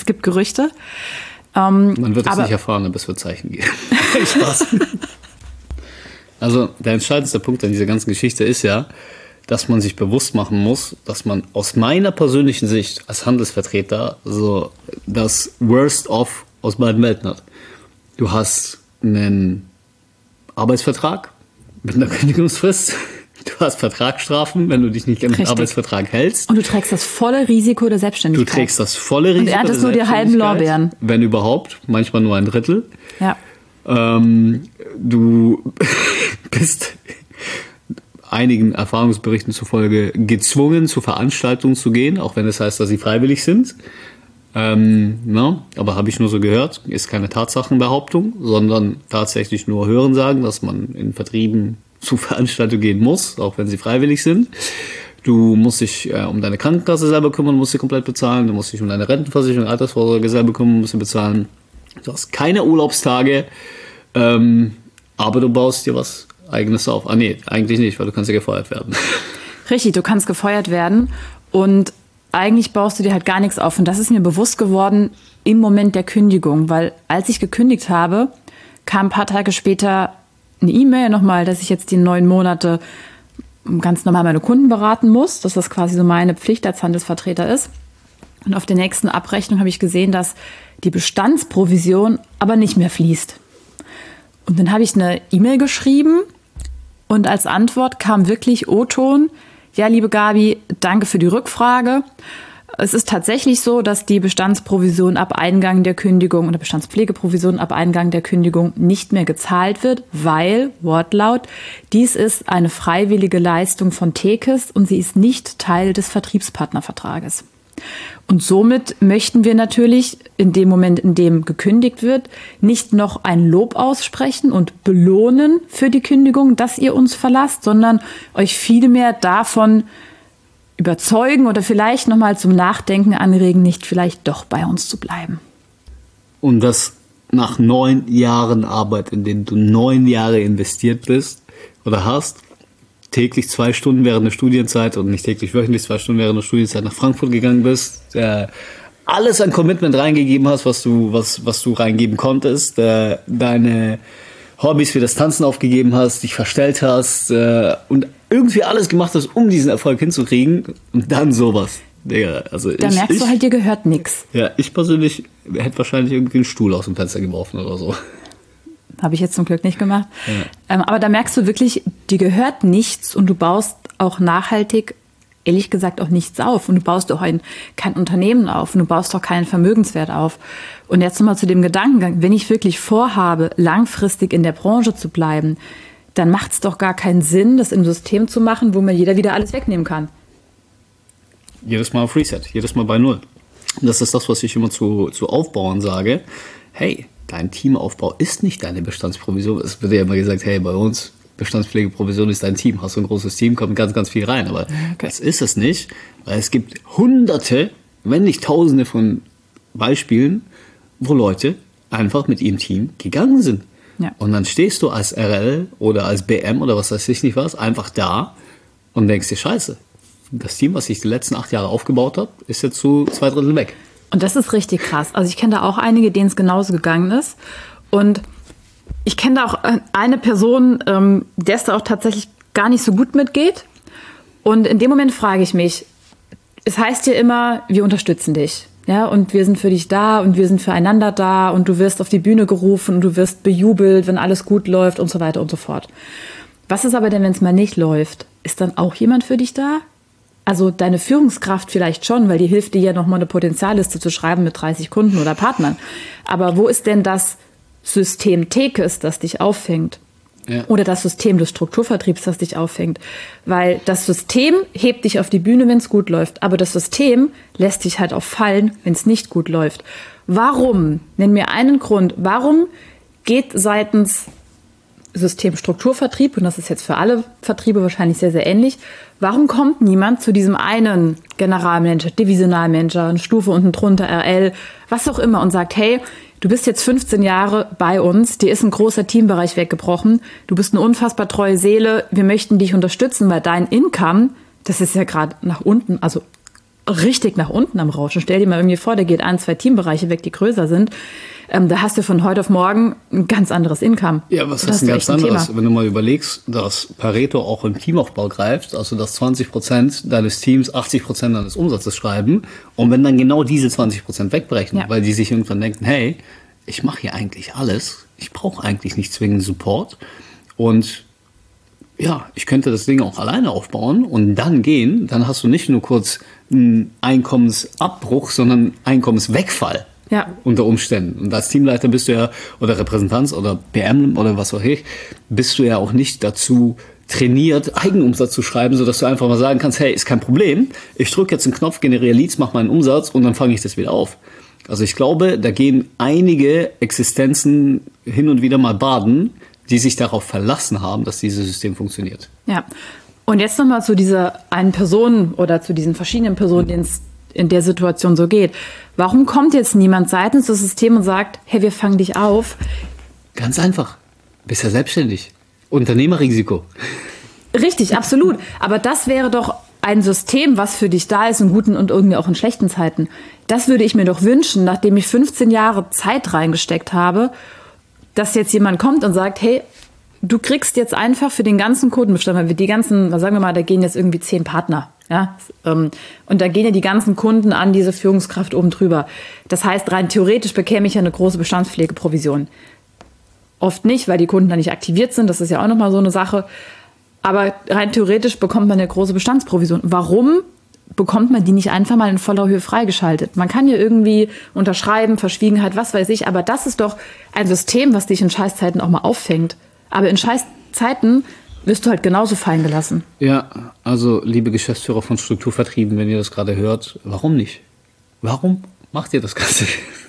Man wird es nicht erfahren, aber es wird Zeichen geben. Spaß. Also der entscheidendste Punkt an dieser ganzen Geschichte ist ja, dass man sich bewusst machen muss, dass man aus meiner persönlichen Sicht als Handelsvertreter so das Worst of aus beiden Welten hat. Du hast einen Arbeitsvertrag mit einer Kündigungsfrist. Du hast Vertragsstrafen, wenn du dich nicht an den Arbeitsvertrag hältst. Und du trägst das volle Risiko der Selbstständigkeit. Du trägst das volle Risiko der Selbstständigkeit. Und erntest nur die halben Lorbeeren. Wenn überhaupt, manchmal nur 1/3. Ja. Du bist einigen Erfahrungsberichten zufolge gezwungen, zu Veranstaltungen zu gehen, auch wenn es heißt, dass sie freiwillig sind. Aber habe ich nur so gehört, ist keine Tatsachenbehauptung, sondern tatsächlich nur Hörensagen, dass man in Vertrieben zu Veranstaltungen gehen muss, auch wenn sie freiwillig sind. Du musst dich um deine Krankenkasse selber kümmern, musst sie komplett bezahlen. Du musst dich um deine Rentenversicherung, Altersvorsorge selber kümmern, musst sie bezahlen. Du hast keine Urlaubstage, aber du baust dir was Eigenes auf. Nee, eigentlich nicht, weil du kannst ja gefeuert werden. Richtig, du kannst gefeuert werden und eigentlich baust du dir halt gar nichts auf. Und das ist mir bewusst geworden im Moment der Kündigung, weil als ich gekündigt habe, kam ein paar Tage später eine E-Mail nochmal, dass ich jetzt die 9 Monate ganz normal meine Kunden beraten muss, dass das quasi so meine Pflicht als Handelsvertreter ist. Und auf der nächsten Abrechnung habe ich gesehen, dass die Bestandsprovision aber nicht mehr fließt. Und dann habe ich eine E-Mail geschrieben und als Antwort kam wirklich O-Ton: Ja, liebe Gabi, danke für die Rückfrage. Es ist tatsächlich so, dass die Bestandsprovision ab Eingang der Kündigung oder Bestandspflegeprovision ab Eingang der Kündigung nicht mehr gezahlt wird, weil, Wortlaut, dies ist eine freiwillige Leistung von Tekes und sie ist nicht Teil des Vertriebspartnervertrages. Und somit möchten wir natürlich in dem Moment, in dem gekündigt wird, nicht noch ein Lob aussprechen und belohnen für die Kündigung, dass ihr uns verlasst, sondern euch vielmehr davon überzeugen oder vielleicht nochmal zum Nachdenken anregen, nicht vielleicht doch bei uns zu bleiben. Und das nach 9 Jahren Arbeit, in denen du 9 Jahre investiert bist oder hast, täglich 2 Stunden während der Studienzeit und nicht täglich, wöchentlich 2 Stunden während der Studienzeit nach Frankfurt gegangen bist, alles an Commitment reingegeben hast, was du reingeben konntest, deine Hobbys wie das Tanzen aufgegeben hast, dich verstellt hast und irgendwie alles gemacht hast, um diesen Erfolg hinzukriegen und dann sowas. Digga, also da merkst du halt, dir gehört nichts. Ja, ich persönlich hätte wahrscheinlich irgendwie einen Stuhl aus dem Fenster geworfen oder so. Habe ich jetzt zum Glück nicht gemacht. Ja. Aber da merkst du wirklich, dir gehört nichts und du baust auch nachhaltig, ehrlich gesagt, auch nichts auf. Und du baust auch kein Unternehmen auf und du baust auch keinen Vermögenswert auf. Und jetzt nochmal zu dem Gedankengang, wenn ich wirklich vorhabe, langfristig in der Branche zu bleiben, dann macht es doch gar keinen Sinn, das im System zu machen, wo mir jeder wieder alles wegnehmen kann. Jedes Mal auf Reset, jedes Mal bei Null. Und das ist das, was ich immer zu Aufbauern sage. Hey, dein Teamaufbau ist nicht deine Bestandsprovision. Es wird ja immer gesagt, hey, bei uns, Bestandspflegeprovision ist dein Team. Hast du ein großes Team, kommt ganz, ganz viel rein. Aber das ist es nicht, weil es gibt Hunderte, wenn nicht Tausende von Beispielen, wo Leute einfach mit ihrem Team gegangen sind. Ja. Und dann stehst du als RL oder als BM oder was weiß ich nicht was, einfach da und denkst dir, scheiße, das Team, was ich die letzten 8 Jahre aufgebaut habe, ist jetzt zu 2/3 weg. Und das ist richtig krass. Also ich kenne da auch einige, denen es genauso gegangen ist. Und ich kenne da auch eine Person, der es da auch tatsächlich gar nicht so gut mitgeht. Und in dem Moment frage ich mich, es heißt ja immer, wir unterstützen dich. Ja, und wir sind für dich da und wir sind füreinander da und du wirst auf die Bühne gerufen und du wirst bejubelt, wenn alles gut läuft und so weiter und so fort. Was ist aber denn, wenn es mal nicht läuft? Ist dann auch jemand für dich da? Also deine Führungskraft vielleicht schon, weil die hilft dir ja nochmal eine Potenzialliste zu schreiben mit 30 Kunden oder Partnern. Aber wo ist denn das System Tekes, das dich auffängt? Ja. Oder das System des Strukturvertriebs, das dich auffängt? Weil das System hebt dich auf die Bühne, wenn es gut läuft. Aber das System lässt dich halt auch fallen, wenn es nicht gut läuft. Warum? Nenn mir einen Grund. Warum geht seitens System Strukturvertrieb, und das ist jetzt für alle Vertriebe wahrscheinlich sehr, sehr ähnlich, warum kommt niemand zu diesem einen Generalmanager, Divisionalmanager, eine Stufe unten drunter, RL, was auch immer und sagt, hey, du bist jetzt 15 Jahre bei uns, dir ist ein großer Teambereich weggebrochen, du bist eine unfassbar treue Seele, wir möchten dich unterstützen, weil dein Income, das ist ja gerade nach unten, also richtig nach unten am Rauschen. Stell dir mal irgendwie vor, da geht 1, 2 Teambereiche weg, die größer sind. Da hast du von heute auf morgen ein ganz anderes Income. Ja, was ist ein ganz anderes? Wenn du mal überlegst, dass Pareto auch im Teamaufbau greift, also dass 20% deines Teams 80% deines Umsatzes schreiben und wenn dann genau diese 20% wegbrechen, weil die sich irgendwann denken, hey, ich mache hier eigentlich alles, ich brauche eigentlich nicht zwingend Support und ja, ich könnte das Ding auch alleine aufbauen und dann gehen, dann hast du nicht nur kurz einen Einkommensabbruch, sondern Einkommenswegfall. Ja. Unter Umständen. Und als Teamleiter bist du ja, oder Repräsentanz oder PM oder was auch immer, bist du ja auch nicht dazu trainiert, Eigenumsatz zu schreiben, sodass du einfach mal sagen kannst, hey, ist kein Problem, ich drücke jetzt einen Knopf, generiere Leads, mache meinen Umsatz und dann fange ich das wieder auf. Also ich glaube, da gehen einige Existenzen hin und wieder mal baden, die sich darauf verlassen haben, dass dieses System funktioniert. Ja. Und jetzt nochmal zu dieser einen Person oder zu diesen verschiedenen Personen, denen es in der Situation so geht. Warum kommt jetzt niemand seitens des Systems und sagt, hey, wir fangen dich auf? Ganz einfach. Bist ja selbstständig. Unternehmerrisiko. Richtig, absolut. Aber das wäre doch ein System, was für dich da ist in guten und irgendwie auch in schlechten Zeiten. Das würde ich mir doch wünschen, nachdem ich 15 Jahre Zeit reingesteckt habe, dass jetzt jemand kommt und sagt, hey, du kriegst jetzt einfach für den ganzen Kundenbestand, weil wir die ganzen, sagen wir mal, da gehen jetzt irgendwie 10 Partner, ja, und da gehen ja die ganzen Kunden an diese Führungskraft oben drüber. Das heißt, rein theoretisch bekäme ich ja eine große Bestandspflegeprovision. Oft nicht, weil die Kunden da nicht aktiviert sind, das ist ja auch nochmal so eine Sache. Aber rein theoretisch bekommt man eine große Bestandsprovision. Warum bekommt man die nicht einfach mal in voller Höhe freigeschaltet? Man kann ja irgendwie unterschreiben, Verschwiegenheit, was weiß ich, aber das ist doch ein System, was dich in Scheißzeiten auch mal auffängt. Aber in Scheißzeiten wirst du halt genauso fallen gelassen. Ja, also liebe Geschäftsführer von Strukturvertrieben, wenn ihr das gerade hört, warum nicht? Warum macht ihr das Ganze?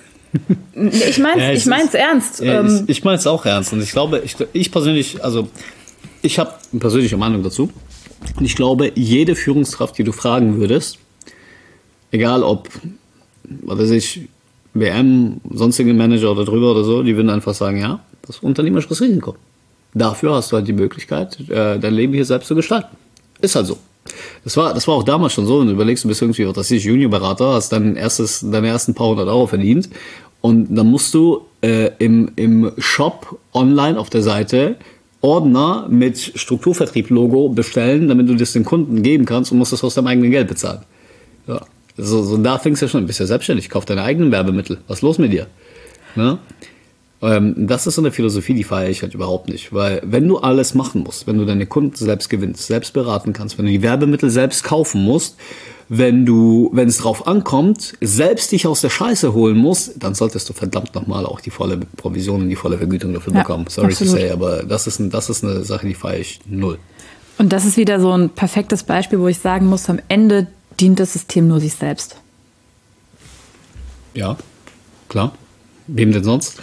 Ich mein's ernst. Ja, ich meine es auch ernst. Und ich glaube, ich persönlich, also ich habe eine persönliche Meinung dazu. Und ich glaube, jede Führungskraft, die du fragen würdest, egal ob, was weiß ich, WM, sonstige Manager oder drüber oder so, die würden einfach sagen, ja, das ist unternehmerisches Risiko. Dafür hast du halt die Möglichkeit, dein Leben hier selbst zu gestalten. Ist halt so. Das war auch damals schon so. Und du überlegst, du bist irgendwie, was ist, Juniorberater, hast deine ersten paar 100 Euro verdient. Und dann musst du im Shop online auf der Seite Ordner mit Strukturvertrieb-Logo bestellen, damit du das den Kunden geben kannst und musst das aus deinem eigenen Geld bezahlen. Ja. So da fängst du ja schon, bist ja selbstständig, kauf deine eigenen Werbemittel. Was ist los mit dir? Ne? Das ist so eine Philosophie, die feiere ich halt überhaupt nicht. Weil wenn du alles machen musst, wenn du deine Kunden selbst gewinnst, selbst beraten kannst, wenn du die Werbemittel selbst kaufen musst, wenn es drauf ankommt, selbst dich aus der Scheiße holen musst, dann solltest du verdammt nochmal auch die volle Provision und die volle Vergütung dafür bekommen. Sorry to say, aber das ist eine Sache, die feiere ich null. Und das ist wieder so ein perfektes Beispiel, wo ich sagen muss, am Ende dient das System nur sich selbst. Ja, klar. Wem denn sonst?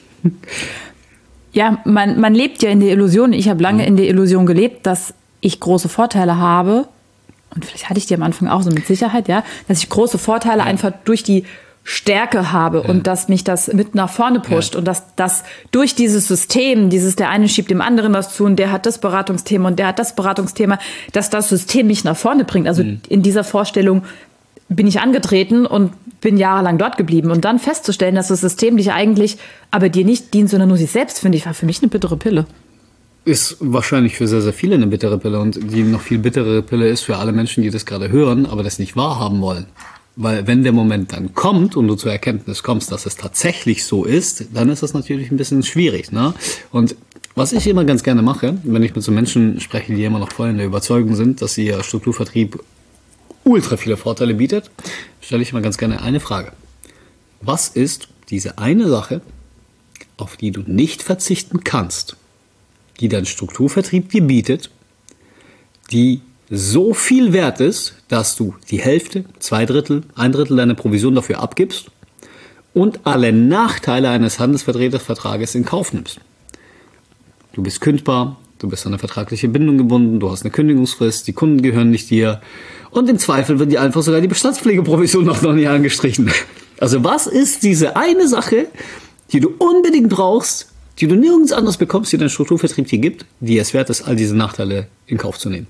Ja, man lebt ja in der Illusion, ich habe lange in der Illusion gelebt, dass ich große Vorteile habe. Und vielleicht hatte ich die am Anfang auch so mit Sicherheit, ja, dass ich große Vorteile einfach durch die Stärke habe und dass mich das mit nach vorne pusht und dass das durch dieses System, der eine schiebt dem anderen was zu und der hat das Beratungsthema und der hat das Beratungsthema, dass das System mich nach vorne bringt. Also in dieser Vorstellung bin ich angetreten und bin jahrelang dort geblieben. Und dann festzustellen, dass das System dich eigentlich aber dir nicht dient, sondern nur sich selbst, finde ich, war für mich eine bittere Pille. Ist wahrscheinlich für sehr, sehr viele eine bittere Pille. Und die noch viel bittere Pille ist für alle Menschen, die das gerade hören, aber das nicht wahrhaben wollen. Weil wenn der Moment dann kommt und du zur Erkenntnis kommst, dass es tatsächlich so ist, dann ist das natürlich ein bisschen schwierig. Ne? Und was ich immer ganz gerne mache, wenn ich mit so Menschen spreche, die immer noch voll in der Überzeugung sind, dass ihr Strukturvertrieb ultra viele Vorteile bietet, stelle ich mal ganz gerne eine Frage. Was ist diese eine Sache, auf die du nicht verzichten kannst, die dein Strukturvertrieb dir bietet, die so viel wert ist, dass du die Hälfte, 2/3, 1/3 deiner Provision dafür abgibst und alle Nachteile eines Handelsvertretervertrages in Kauf nimmst? Du bist kündbar, du bist an eine vertragliche Bindung gebunden, du hast eine Kündigungsfrist, die Kunden gehören nicht dir und im Zweifel wird dir einfach sogar die Bestandspflegeprovision noch nicht angestrichen. Also was ist diese eine Sache, die du unbedingt brauchst, die du nirgends anders bekommst, die dein Strukturvertrieb dir gibt, die es wert ist, all diese Nachteile in Kauf zu nehmen?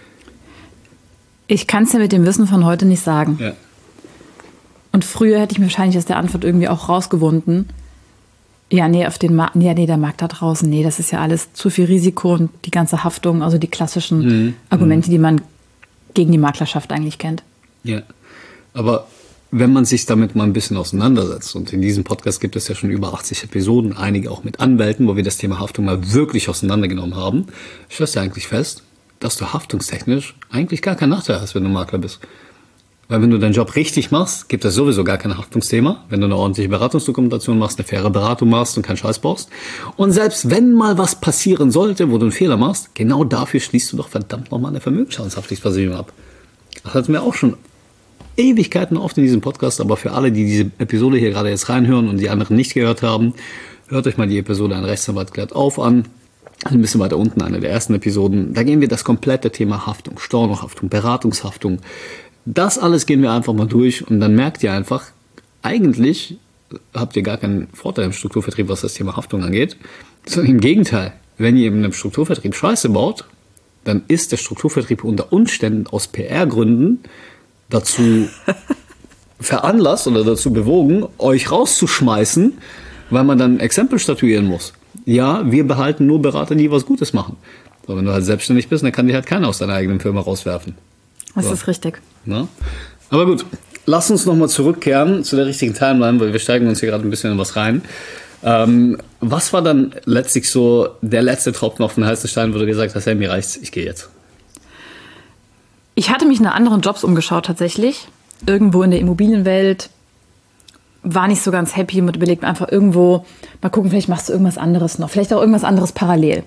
Ich kann es ja mit dem Wissen von heute nicht sagen. Ja. Und früher hätte ich mir wahrscheinlich aus der Antwort irgendwie auch rausgewunden. Ja, nee, der Markt da draußen, nee, das ist ja alles zu viel Risiko und die ganze Haftung, also die klassischen Argumente, die man gegen die Maklerschaft eigentlich kennt. Ja, aber wenn man sich damit mal ein bisschen auseinandersetzt, und in diesem Podcast gibt es ja schon über 80 Episoden, einige auch mit Anwälten, wo wir das Thema Haftung mal wirklich auseinandergenommen haben, stellst du eigentlich fest, dass du haftungstechnisch eigentlich gar keinen Nachteil hast, wenn du Makler bist. Weil wenn du deinen Job richtig machst, gibt es sowieso gar kein Haftungsthema. Wenn du eine ordentliche Beratungsdokumentation machst, eine faire Beratung machst und keinen Scheiß baust. Und selbst wenn mal was passieren sollte, wo du einen Fehler machst, genau dafür schließt du doch verdammt nochmal eine Vermögensschadenshaftpflichtversicherung ab. Das hatten wir auch schon Ewigkeiten oft in diesem Podcast, aber für alle, die diese Episode hier gerade jetzt reinhören und die anderen nicht gehört haben, hört euch mal die Episode Ein Rechtsanwalt klärt auf an. Ein bisschen weiter unten, eine der ersten Episoden. Da gehen wir das komplette Thema Haftung, Stornohaftung, Beratungshaftung. Das alles gehen wir einfach mal durch und dann merkt ihr einfach, eigentlich habt ihr gar keinen Vorteil im Strukturvertrieb, was das Thema Haftung angeht. Sondern im Gegenteil, wenn ihr in einem Strukturvertrieb Scheiße baut, dann ist der Strukturvertrieb unter Umständen aus PR-Gründen dazu veranlasst oder dazu bewogen, euch rauszuschmeißen, weil man dann Exempel statuieren muss. Ja, wir behalten nur Berater, die was Gutes machen. Aber wenn du halt selbstständig bist, dann kann dich halt keiner aus deiner eigenen Firma rauswerfen. Das ist richtig. Na? Aber gut, lass uns nochmal zurückkehren zu der richtigen Timeline, weil wir steigen uns hier gerade ein bisschen in was rein. Was war dann letztlich so der letzte Tropfen auf den heißen Stein, wo du gesagt hast, hey, mir reicht's, ich gehe jetzt? Ich hatte mich nach anderen Jobs umgeschaut tatsächlich. Irgendwo in der Immobilienwelt. War nicht so ganz happy mit, überlegt mir einfach irgendwo, mal gucken, vielleicht machst du irgendwas anderes noch. Vielleicht auch irgendwas anderes parallel.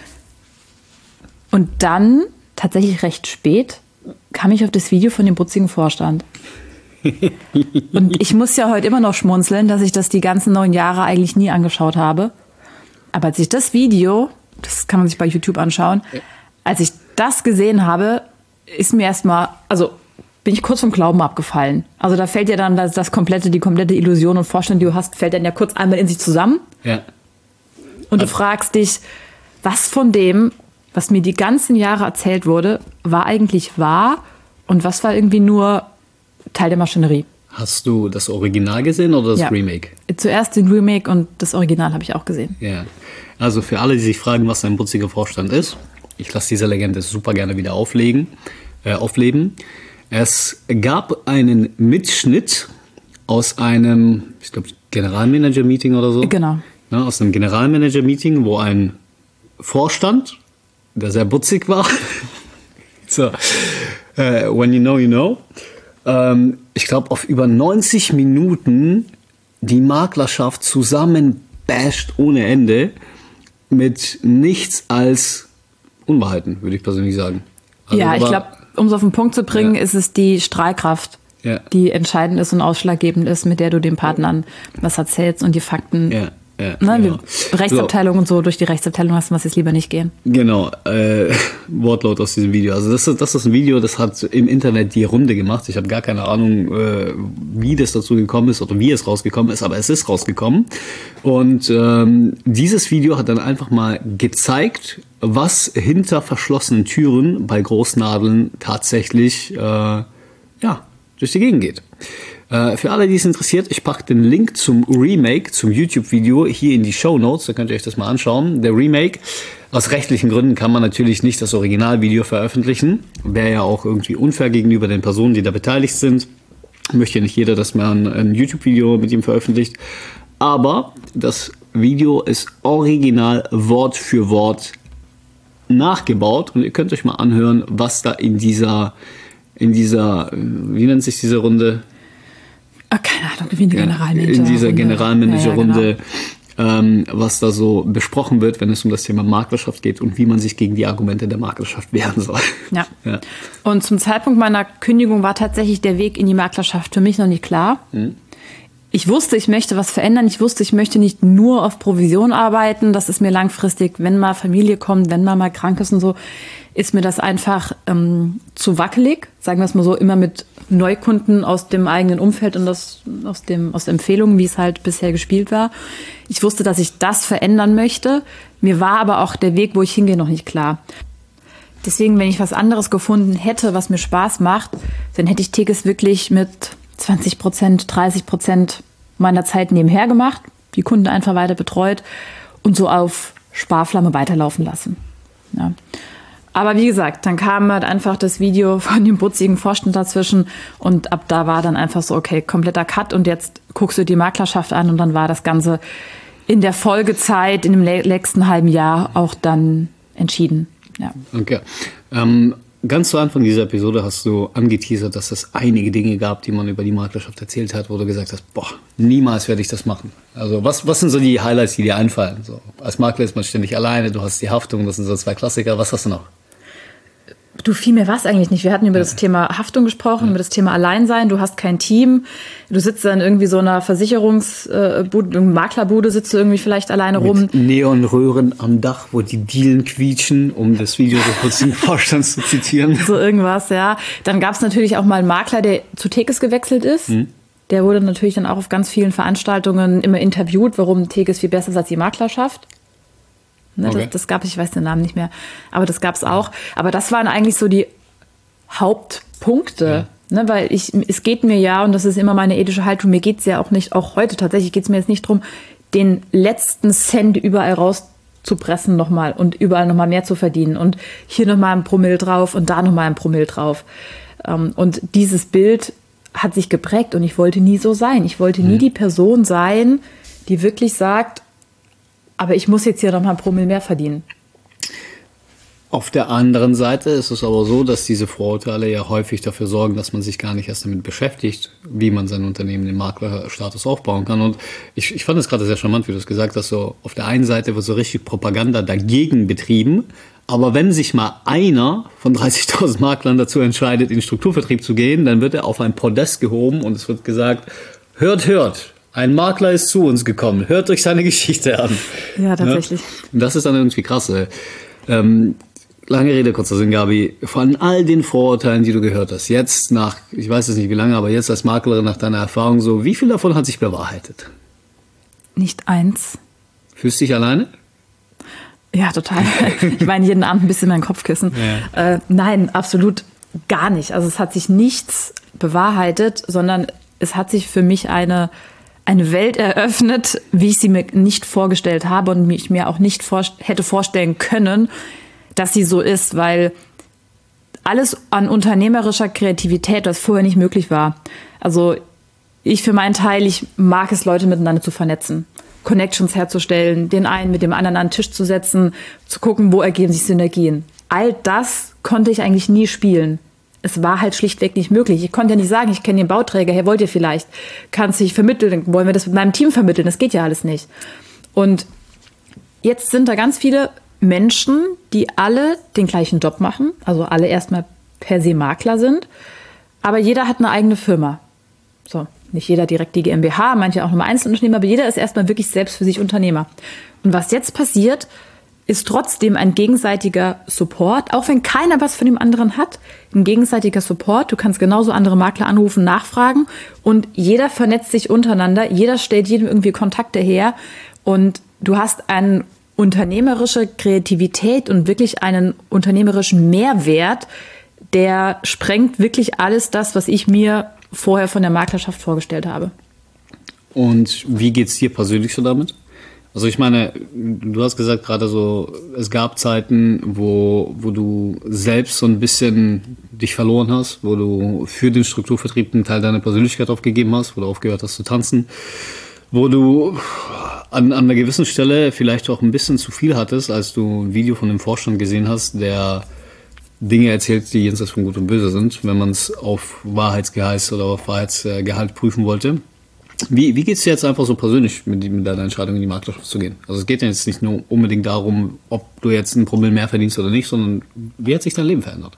Und dann, tatsächlich recht spät, kam ich auf das Video von dem putzigen Vorstand. Und ich muss ja heute immer noch schmunzeln, dass ich das die ganzen 9 Jahre eigentlich nie angeschaut habe. Aber als ich das Video, das kann man sich bei YouTube anschauen, als ich das gesehen habe, ist mir erstmal, also bin ich kurz vom Glauben abgefallen. Also da fällt ja dann die komplette Illusion und Vorstellung, die du hast, fällt dann ja kurz einmal in sich zusammen. Ja. Und du fragst dich, was von dem, was mir die ganzen Jahre erzählt wurde, war eigentlich wahr und was war irgendwie nur Teil der Maschinerie. Hast du das Original gesehen oder das Remake? Zuerst den Remake und das Original habe ich auch gesehen. Ja. Also für alle, die sich fragen, was ein putziger Vorstand ist, ich lasse diese Legende super gerne wieder aufleben. Es gab einen Mitschnitt aus einem, ich glaube, Generalmanager-Meeting oder so. Genau. Ja, aus einem Generalmanager-Meeting, wo ein Vorstand, der sehr putzig war, so, when you know, you know, ich glaube, auf über 90 Minuten die Maklerschaft zusammenbasht ohne Ende mit nichts als Unwahrheiten, würde ich persönlich sagen. Also, ja, ich glaube, um es auf den Punkt zu bringen, ist es die Strahlkraft, die entscheidend ist und ausschlaggebend ist, mit der du den Partnern was erzählst und die Fakten. Genau. Rechtsabteilung und so, durch die Rechtsabteilung lassen wir es jetzt lieber nicht gehen. Genau, Wortlaut aus diesem Video. Also das ist ein Video, das hat im Internet die Runde gemacht. Ich habe gar keine Ahnung, wie das dazu gekommen ist oder wie es rausgekommen ist, aber es ist rausgekommen. Und dieses Video hat dann einfach mal gezeigt, was hinter verschlossenen Türen bei Großnadeln tatsächlich durch die Gegend geht. Für alle, die es interessiert, ich packe den Link zum Remake, zum YouTube-Video hier in die Shownotes, da könnt ihr euch das mal anschauen. Der Remake, aus rechtlichen Gründen kann man natürlich nicht das Originalvideo veröffentlichen. Wäre ja auch irgendwie unfair gegenüber den Personen, die da beteiligt sind. Möchte ja nicht jeder, dass man ein YouTube-Video mit ihm veröffentlicht. Aber das Video ist original Wort für Wort nachgebaut und ihr könnt euch mal anhören, was da in dieser, wie nennt sich diese Runde? Keine Ahnung, wie eine Generalmanager. In dieser Generalmanager-Runde, was da so besprochen wird, wenn es um das Thema Maklerschaft geht und wie man sich gegen die Argumente der Maklerschaft wehren soll. Ja. Und zum Zeitpunkt meiner Kündigung war tatsächlich der Weg in die Maklerschaft für mich noch nicht klar. Ich wusste, ich möchte was verändern. Ich wusste, ich möchte nicht nur auf Provision arbeiten. Das ist mir langfristig, wenn mal Familie kommt, wenn man mal krank ist und so, ist mir das einfach zu wackelig. Sagen wir es mal so, immer mit Neukunden aus dem eigenen Umfeld und aus Empfehlungen, wie es halt bisher gespielt war. Ich wusste, dass ich das verändern möchte. Mir war aber auch der Weg, wo ich hingehe, noch nicht klar. Deswegen, wenn ich was anderes gefunden hätte, was mir Spaß macht, dann hätte ich Tekes wirklich mit 20%, 30% meiner Zeit nebenher gemacht, die Kunden einfach weiter betreut und so auf Sparflamme weiterlaufen lassen. Ja. Aber wie gesagt, dann kam halt einfach das Video von dem putzigen Vorstand dazwischen und ab da war dann einfach so, okay, kompletter Cut und jetzt guckst du die Maklerschaft an und dann war das Ganze in der Folgezeit, in dem letzten halben Jahr auch dann entschieden. Ja. Okay. Ganz zu Anfang dieser Episode hast du angeteasert, dass es einige Dinge gab, die man über die Maklerschaft erzählt hat, wo du gesagt hast, niemals werde ich das machen. Also was sind so die Highlights, die dir einfallen? So, als Makler ist man ständig alleine, du hast die Haftung, das sind so 2 Klassiker. Was hast du noch? Du, viel mehr war es eigentlich nicht. Wir hatten über das Thema Haftung gesprochen, über das Thema Alleinsein. Du hast kein Team. Du sitzt dann irgendwie so einer Versicherungsbude, Maklerbude, sitzt du irgendwie vielleicht alleine rum. Mit Neonröhren am Dach, wo die Dielen quietschen, um das Video des kurzen Vorstands zu zitieren. So irgendwas, ja. Dann gab es natürlich auch mal einen Makler, der zu Tekes gewechselt ist. Der wurde natürlich dann auch auf ganz vielen Veranstaltungen immer interviewt, warum Tekes viel besser ist als die Maklerschaft. Ne, Okay. das gab es, ich weiß den Namen nicht mehr, aber das gab es auch. Aber das waren eigentlich so die Hauptpunkte, ne, weil es geht mir ja, und das ist immer meine ethische Haltung, mir geht es ja auch nicht, auch heute tatsächlich geht es mir jetzt nicht darum, den letzten Cent überall rauszupressen nochmal und überall nochmal mehr zu verdienen und hier nochmal ein Promille drauf und da nochmal ein Promille drauf. Und dieses Bild hat sich geprägt und ich wollte nie so sein. Ich wollte nie die Person sein, die wirklich sagt, aber ich muss jetzt hier nochmal ein Promille mehr verdienen. Auf der anderen Seite ist es aber so, dass diese Vorurteile ja häufig dafür sorgen, dass man sich gar nicht erst damit beschäftigt, wie man sein Unternehmen im Maklerstatus aufbauen kann. Und ich fand es gerade sehr charmant, wie du es gesagt hast, so auf der einen Seite wird so richtig Propaganda dagegen betrieben, aber wenn sich mal einer von 30.000 Maklern dazu entscheidet, in den Strukturvertrieb zu gehen, dann wird er auf ein Podest gehoben und es wird gesagt, hört, ein Makler ist zu uns gekommen, hört euch seine Geschichte an. Ja, tatsächlich. Ja? Und das ist dann irgendwie krass. Lange Rede, kurzer Sinn, Gabi. Von all den Vorurteilen, die du gehört hast, jetzt nach, ich weiß es nicht wie lange, aber jetzt als Maklerin nach deiner Erfahrung so, wie viel davon hat sich bewahrheitet? Nicht eins. Fühlst du dich alleine? Ja, total. Ich meine, jeden Abend ein bisschen mein Kopfkissen. Ja. Nein, absolut gar nicht. Also es hat sich nichts bewahrheitet, sondern es hat sich für mich eine Welt eröffnet, wie ich sie mir nicht vorgestellt habe und mich mir auch nicht hätte vorstellen können, dass sie so ist, weil alles an unternehmerischer Kreativität, das vorher nicht möglich war. Also ich für meinen Teil, ich mag es, Leute miteinander zu vernetzen, Connections herzustellen, den einen mit dem anderen an den Tisch zu setzen, zu gucken, wo ergeben sich Synergien. All das konnte ich eigentlich nie spielen. Es war halt schlichtweg nicht möglich. Ich konnte ja nicht sagen, ich kenne den Bauträger, hey, wollt ihr vielleicht? Kannst du dich vermitteln? Wollen wir das mit meinem Team vermitteln? Das geht ja alles nicht. Und jetzt sind da ganz viele Menschen, die alle den gleichen Job machen, also alle erstmal per se Makler sind, aber jeder hat eine eigene Firma. So, nicht jeder direkt die GmbH, manche auch nochmal Einzelunternehmer, aber jeder ist erstmal wirklich selbst für sich Unternehmer. Und was jetzt passiert, ist trotzdem ein gegenseitiger Support, auch wenn keiner was von dem anderen hat, ein gegenseitiger Support. Du kannst genauso andere Makler anrufen, nachfragen und jeder vernetzt sich untereinander, jeder stellt jedem irgendwie Kontakte her und du hast eine unternehmerische Kreativität und wirklich einen unternehmerischen Mehrwert, der sprengt wirklich alles das, was ich mir vorher von der Maklerschaft vorgestellt habe. Und wie geht's dir persönlich so damit? Also ich meine, du hast gesagt gerade so, es gab Zeiten, wo du selbst so ein bisschen dich verloren hast, wo du für den Strukturvertrieb einen Teil deiner Persönlichkeit aufgegeben hast, wo du aufgehört hast zu tanzen, wo du an einer gewissen Stelle vielleicht auch ein bisschen zu viel hattest, als du ein Video von dem Vorstand gesehen hast, der Dinge erzählt, die jenseits von Gut und Böse sind, wenn man es auf Wahrheitsgehalt oder auf Wahrheitsgehalt prüfen wollte. Wie geht es dir jetzt einfach so persönlich mit deiner Entscheidung in die Maklerschaft zu gehen? Also es geht ja jetzt nicht nur unbedingt darum, ob du jetzt ein Promille mehr verdienst oder nicht, sondern wie hat sich dein Leben verändert?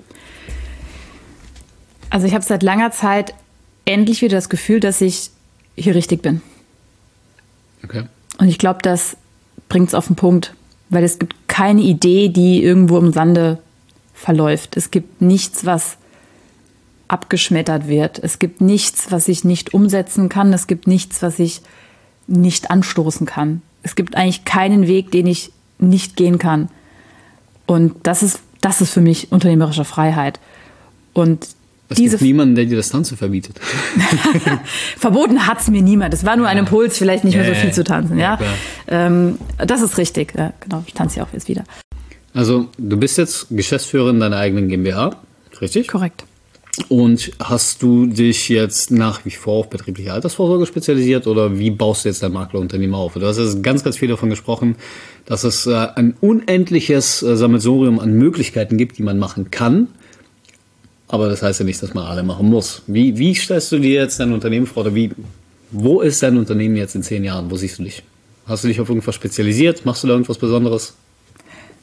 Also ich habe seit langer Zeit endlich wieder das Gefühl, dass ich hier richtig bin. Okay. Und ich glaube, das bringt es auf den Punkt, weil es gibt keine Idee, die irgendwo im Sande verläuft. Es gibt nichts, was abgeschmettert wird. Es gibt nichts, was ich nicht umsetzen kann. Es gibt nichts, was ich nicht anstoßen kann. Es gibt eigentlich keinen Weg, den ich nicht gehen kann. Und das ist für mich unternehmerische Freiheit. Und es gibt niemanden, der dir das Tanzen verbietet. Verboten hat es mir niemand. Es war nur ein Impuls, vielleicht nicht mehr so viel zu tanzen. Ja, das ist richtig. Ja, genau, ich tanze ja auch jetzt wieder. Also du bist jetzt Geschäftsführerin deiner eigenen GmbH, richtig? Korrekt. Und hast du dich jetzt nach wie vor auf betriebliche Altersvorsorge spezialisiert oder wie baust du jetzt dein Maklerunternehmen auf? Du hast jetzt ganz, ganz viel davon gesprochen, dass es ein unendliches Sammelsurium an Möglichkeiten gibt, die man machen kann. Aber das heißt ja nicht, dass man alle machen muss. Wie stellst du dir jetzt dein Unternehmen vor? Oder wo ist dein Unternehmen jetzt in 10 Jahren? Wo siehst du dich? Hast du dich auf irgendwas spezialisiert? Machst du da irgendwas Besonderes?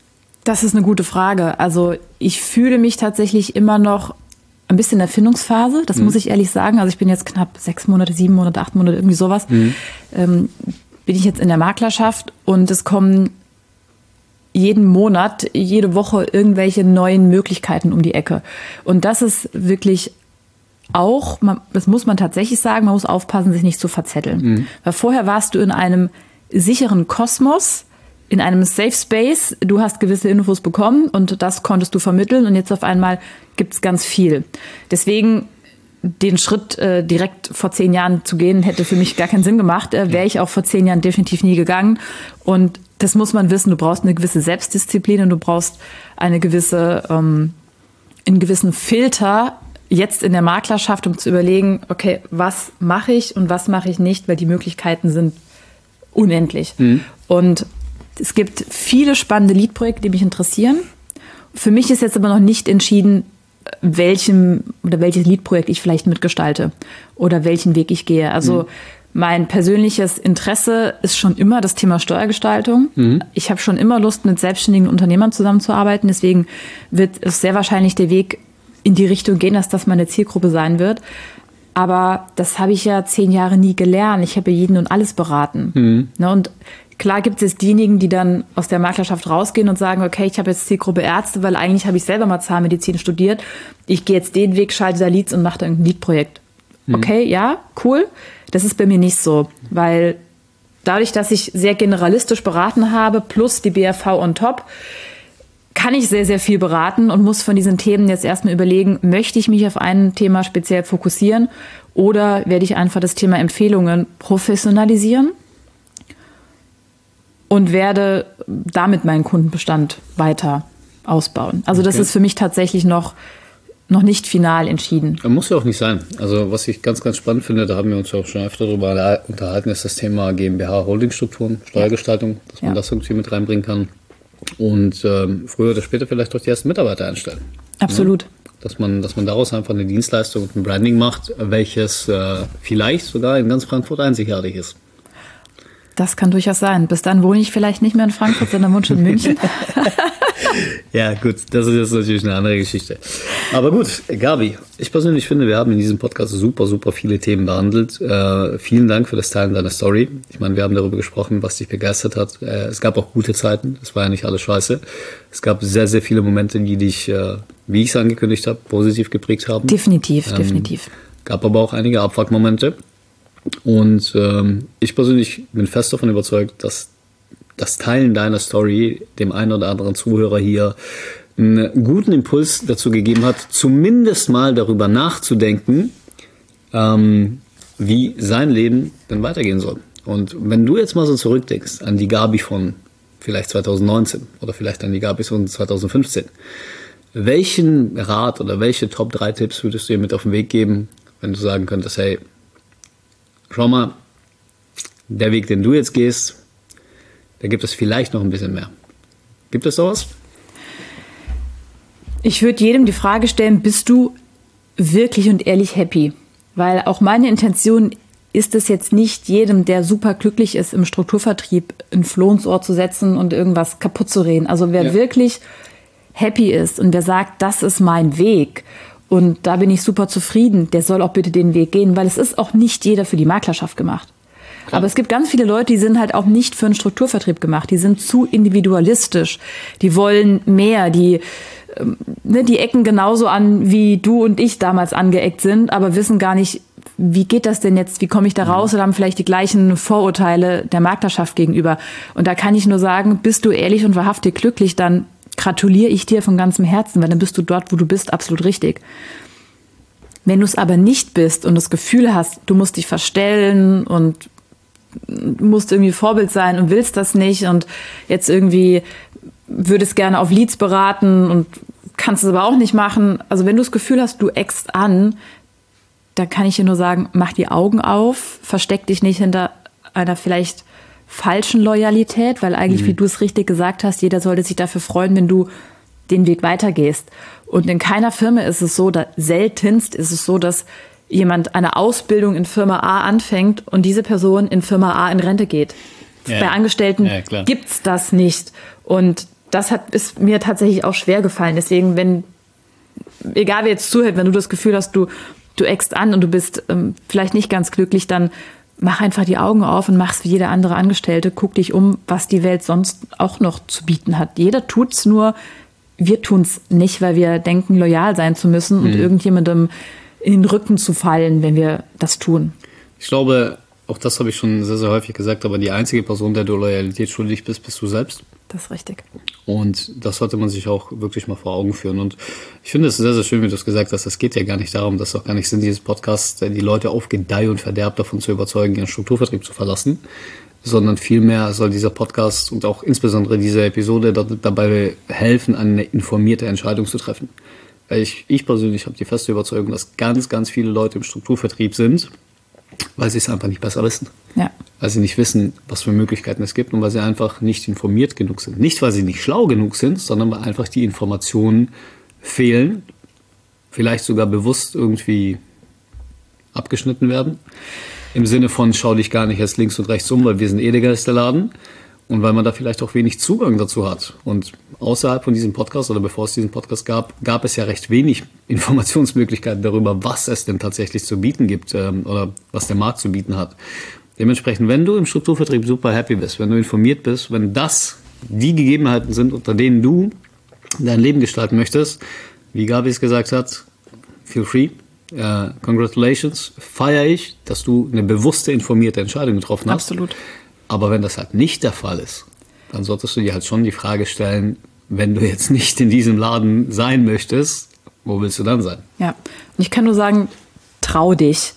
Das ist eine gute Frage. Also ich fühle mich tatsächlich immer noch ein bisschen in der Findungsphase, das muss ich ehrlich sagen. Also ich bin jetzt knapp 6 Monate, 7 Monate, 8 Monate, irgendwie sowas. Bin ich jetzt in der Maklerschaft und es kommen jeden Monat, jede Woche irgendwelche neuen Möglichkeiten um die Ecke. Und das ist wirklich auch, das muss man tatsächlich sagen, man muss aufpassen, sich nicht zu verzetteln. Weil vorher warst du in einem sicheren Kosmos, in einem Safe Space, du hast gewisse Infos bekommen und das konntest du vermitteln und jetzt auf einmal gibt es ganz viel. Deswegen den Schritt direkt vor 10 Jahren zu gehen, hätte für mich gar keinen Sinn gemacht. Wäre ich auch vor 10 Jahren definitiv nie gegangen. Und das muss man wissen, du brauchst eine gewisse Selbstdisziplin und du brauchst einen gewissen Filter jetzt in der Maklerschaft, um zu überlegen, okay, was mache ich und was mache ich nicht, weil die Möglichkeiten sind unendlich. Und es gibt viele spannende Lead-Projekte, die mich interessieren. Für mich ist jetzt aber noch nicht entschieden, welches Lead-Projekt ich vielleicht mitgestalte oder welchen Weg ich gehe. Also mein persönliches Interesse ist schon immer das Thema Steuergestaltung. Ich habe schon immer Lust, mit selbstständigen Unternehmern zusammenzuarbeiten. Deswegen wird es sehr wahrscheinlich der Weg in die Richtung gehen, dass das meine Zielgruppe sein wird. Aber das habe ich ja 10 Jahre nie gelernt. Ich habe ja jeden und alles beraten. Ne, und klar gibt es diejenigen, die dann aus der Maklerschaft rausgehen und sagen, okay, ich habe jetzt Zielgruppe Ärzte, weil eigentlich habe ich selber mal Zahnmedizin studiert. Ich gehe jetzt den Weg, schalte da Leads und mache da irgendein Lead-Projekt. Okay, ja, cool. Das ist bei mir nicht so, weil dadurch, dass ich sehr generalistisch beraten habe, plus die BAV on top, kann ich sehr, sehr viel beraten und muss von diesen Themen jetzt erstmal überlegen, möchte ich mich auf ein Thema speziell fokussieren oder werde ich einfach das Thema Empfehlungen professionalisieren und werde damit meinen Kundenbestand weiter ausbauen. Also das ist für mich tatsächlich noch nicht final entschieden. Muss ja auch nicht sein. Also was ich ganz, ganz spannend finde, da haben wir uns auch schon öfter darüber unterhalten, ist das Thema GmbH-Holdingstrukturen, Steuergestaltung, dass man das irgendwie mit reinbringen kann. Und früher oder später vielleicht doch die ersten Mitarbeiter einstellen. Absolut. Ja? Dass man daraus einfach eine Dienstleistung und ein Branding macht, welches vielleicht sogar in ganz Frankfurt einzigartig ist. Das kann durchaus sein. Bis dann wohne ich vielleicht nicht mehr in Frankfurt, sondern wohne schon in München. Ja, gut, das ist jetzt natürlich eine andere Geschichte. Aber gut, Gabi, ich persönlich finde, wir haben in diesem Podcast super, super viele Themen behandelt. Vielen Dank für das Teilen deiner Story. Ich meine, wir haben darüber gesprochen, was dich begeistert hat. Es gab auch gute Zeiten, es war ja nicht alles scheiße. Es gab sehr, sehr viele Momente, die dich, wie ich es angekündigt habe, positiv geprägt haben. Definitiv, definitiv. Gab aber auch einige Abfuck-Momente. Und ich persönlich bin fest davon überzeugt, dass das Teilen deiner Story dem einen oder anderen Zuhörer hier einen guten Impuls dazu gegeben hat, zumindest mal darüber nachzudenken, wie sein Leben denn weitergehen soll. Und wenn du jetzt mal so zurückdenkst an die Gabi von vielleicht 2019 oder vielleicht an die Gabi von 2015, welchen Rat oder welche Top 3 Tipps würdest du ihr mit auf den Weg geben, wenn du sagen könntest, hey, schau mal, der Weg, den du jetzt gehst, da gibt es vielleicht noch ein bisschen mehr. Gibt es sowas? Ich würde jedem die Frage stellen, bist du wirklich und ehrlich happy? Weil auch meine Intention ist es jetzt nicht, jedem, der super glücklich ist, im Strukturvertrieb ein Floh ins Ohr zu setzen und irgendwas kaputt zu reden. Also wer wirklich happy ist und wer sagt, das ist mein Weg und da bin ich super zufrieden, der soll auch bitte den Weg gehen, weil es ist auch nicht jeder für die Maklerschaft gemacht. Klar. Aber es gibt ganz viele Leute, die sind halt auch nicht für einen Strukturvertrieb gemacht. Die sind zu individualistisch. Die wollen mehr. Die ecken genauso an, wie du und ich damals angeeckt sind, aber wissen gar nicht, wie geht das denn jetzt? Wie komme ich da raus? Oder haben vielleicht die gleichen Vorurteile der Maklerschaft gegenüber. Und da kann ich nur sagen, bist du ehrlich und wahrhaftig glücklich, dann gratuliere ich dir von ganzem Herzen, weil dann bist du dort, wo du bist, absolut richtig. Wenn du es aber nicht bist und das Gefühl hast, du musst dich verstellen und musst irgendwie Vorbild sein und willst das nicht und jetzt irgendwie würdest gerne auf Leads beraten und kannst es aber auch nicht machen. Also wenn du das Gefühl hast, du eckst an, dann kann ich dir nur sagen, mach die Augen auf, versteck dich nicht hinter einer vielleicht falschen Loyalität, weil eigentlich, wie du es richtig gesagt hast, jeder sollte sich dafür freuen, wenn du den Weg weitergehst. Und in keiner Firma ist es so, seltenst ist es so, dass jemand eine Ausbildung in Firma A anfängt und diese Person in Firma A in Rente geht. Ja. Bei Angestellten gibt's das nicht. Und ist mir tatsächlich auch schwer gefallen. Deswegen, egal wer jetzt zuhört, wenn du das Gefühl hast, du eckst an und du bist vielleicht nicht ganz glücklich, dann mach einfach die Augen auf und mach's wie jeder andere Angestellte. Guck dich um, was die Welt sonst auch noch zu bieten hat. Jeder tut's, nur wir tun's nicht, weil wir denken, loyal sein zu müssen und irgendjemandem in den Rücken zu fallen, wenn wir das tun. Ich glaube, auch das habe ich schon sehr, sehr häufig gesagt, aber die einzige Person, der du Loyalität schuldig bist, bist du selbst. Das ist richtig. Und das sollte man sich auch wirklich mal vor Augen führen. Und ich finde es sehr, sehr schön, wie du es gesagt hast. Es geht ja gar nicht darum, dass auch gar nicht Sinn dieses Podcasts, die Leute auf Gedeih und Verderb davon zu überzeugen, ihren Strukturvertrieb zu verlassen, sondern vielmehr soll dieser Podcast und auch insbesondere diese Episode dabei helfen, eine informierte Entscheidung zu treffen. Ich persönlich habe die feste Überzeugung, dass ganz, ganz viele Leute im Strukturvertrieb sind, weil sie es einfach nicht besser wissen. Ja. Weil sie nicht wissen, was für Möglichkeiten es gibt und weil sie einfach nicht informiert genug sind. Nicht, weil sie nicht schlau genug sind, sondern weil einfach die Informationen fehlen, vielleicht sogar bewusst irgendwie abgeschnitten werden. Im Sinne von, schau dich gar nicht erst links und rechts um, weil wir sind der geilste Laden. Und weil man da vielleicht auch wenig Zugang dazu hat. Und außerhalb von diesem Podcast oder bevor es diesen Podcast gab es ja recht wenig Informationsmöglichkeiten darüber, was es denn tatsächlich zu bieten gibt oder was der Markt zu bieten hat. Dementsprechend, wenn du im Strukturvertrieb super happy bist, wenn du informiert bist, wenn das die Gegebenheiten sind, unter denen du dein Leben gestalten möchtest, wie Gabi es gesagt hat, feel free. Congratulations, feiere ich, dass du eine bewusste, informierte Entscheidung getroffen hast. Absolut. Aber wenn das halt nicht der Fall ist, dann solltest du dir halt schon die Frage stellen, wenn du jetzt nicht in diesem Laden sein möchtest, wo willst du dann sein? Ja, und ich kann nur sagen, trau dich.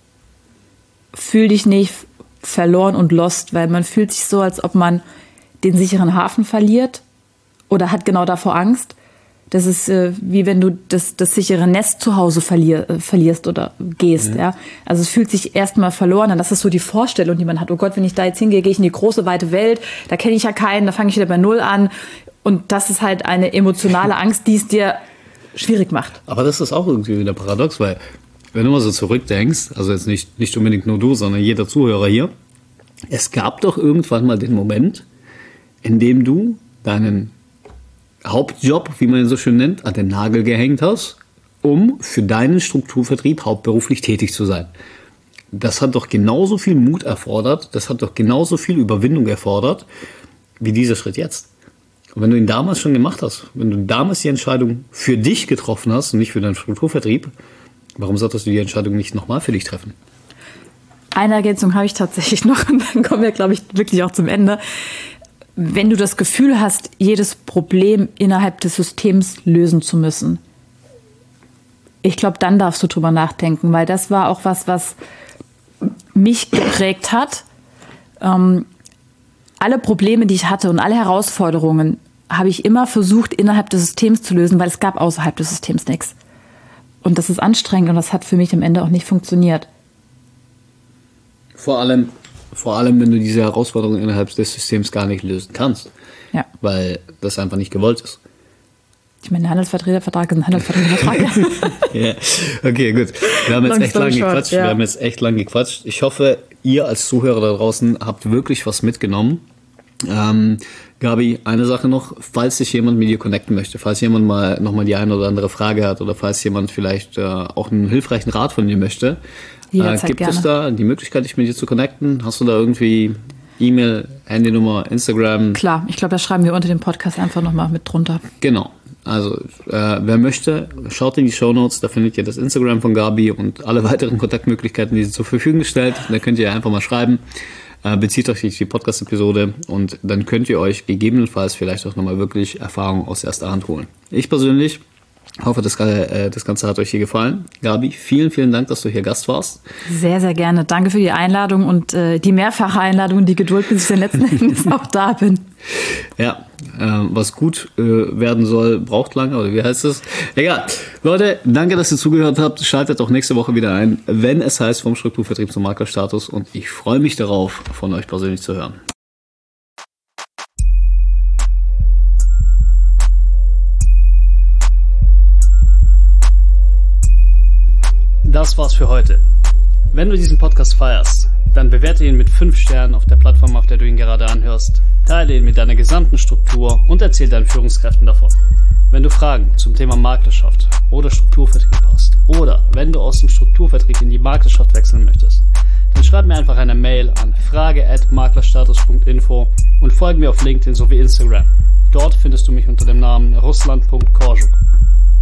Fühl dich nicht verloren und lost, weil man fühlt sich so, als ob man den sicheren Hafen verliert oder hat genau davor Angst. Das ist wie wenn du das sichere Nest zu Hause verlierst oder gehst. Ja? Also es fühlt sich erstmal verloren an. Das ist so die Vorstellung, die man hat. Oh Gott, wenn ich da jetzt hingehe, gehe ich in die große, weite Welt. Da kenne ich ja keinen, da fange ich wieder bei Null an. Und das ist halt eine emotionale Angst, die es dir schwierig macht. Aber das ist auch irgendwie wieder paradox, weil wenn du mal so zurückdenkst, also jetzt nicht unbedingt nur du, sondern jeder Zuhörer hier, es gab doch irgendwann mal den Moment, in dem du deinen Hauptjob, wie man ihn so schön nennt, an den Nagel gehängt hast, um für deinen Strukturvertrieb hauptberuflich tätig zu sein. Das hat doch genauso viel Mut erfordert, das hat doch genauso viel Überwindung erfordert, wie dieser Schritt jetzt. Und wenn du ihn damals schon gemacht hast, wenn du damals die Entscheidung für dich getroffen hast und nicht für deinen Strukturvertrieb, warum solltest du die Entscheidung nicht nochmal für dich treffen? Eine Ergänzung habe ich tatsächlich noch und dann kommen wir, glaube ich, wirklich auch zum Ende. Wenn du das Gefühl hast, jedes Problem innerhalb des Systems lösen zu müssen, ich glaube, dann darfst du drüber nachdenken, weil das war auch was mich geprägt hat. Alle Probleme, die ich hatte und alle Herausforderungen habe ich immer versucht, innerhalb des Systems zu lösen, weil es gab außerhalb des Systems nichts. Und das ist anstrengend und das hat für mich am Ende auch nicht funktioniert. Vor allem, wenn du diese Herausforderungen innerhalb des Systems gar nicht lösen kannst. Ja. Weil das einfach nicht gewollt ist. Ich meine, ein Handelsvertretervertrag ist ein Handelsvertretervertrag. Ja, okay, gut. Wir haben jetzt echt lang gequatscht. Ich hoffe, ihr als Zuhörer da draußen habt wirklich was mitgenommen. Gabi, eine Sache noch, falls sich jemand mit dir connecten möchte, falls jemand mal nochmal die eine oder andere Frage hat oder falls jemand vielleicht auch einen hilfreichen Rat von dir möchte, gibt es da die Möglichkeit, dich mit dir zu connecten? Hast du da irgendwie E-Mail, Handynummer, Instagram? Klar, ich glaube, das schreiben wir unter dem Podcast einfach nochmal mit drunter. Genau. Also, wer möchte, schaut in die Shownotes, da findet ihr das Instagram von Gabi und alle weiteren Kontaktmöglichkeiten, die sie zur Verfügung stellt. Da könnt ihr einfach mal schreiben, bezieht euch auf die Podcast-Episode und dann könnt ihr euch gegebenenfalls vielleicht auch nochmal wirklich Erfahrung aus erster Hand holen. Ich persönlich hoffe, das Ganze hat euch hier gefallen. Gabi, vielen, vielen Dank, dass du hier Gast warst. Sehr, sehr gerne. Danke für die Einladung und die mehrfache Einladung und die Geduld, bis ich dann letzten Endes auch da bin. Ja, was gut werden soll, braucht lange, oder wie heißt es? Egal. Leute, danke, dass ihr zugehört habt. Schaltet auch nächste Woche wieder ein, wenn es heißt vom Strukturvertrieb zum Maklerstatus und ich freue mich darauf, von euch persönlich zu hören. Das war's für heute. Wenn du diesen Podcast feierst, dann bewerte ihn mit 5 Sternen auf der Plattform, auf der du ihn gerade anhörst. Teile ihn mit deiner gesamten Struktur und erzähl deinen Führungskräften davon. Wenn du Fragen zum Thema Maklerschaft oder Strukturvertrieb hast oder wenn du aus dem Strukturvertrieb in die Maklerschaft wechseln möchtest, dann schreib mir einfach eine Mail an frage@maklerstatus.info und folge mir auf LinkedIn sowie Instagram. Dort findest du mich unter dem Namen Ruslan.Korjuk.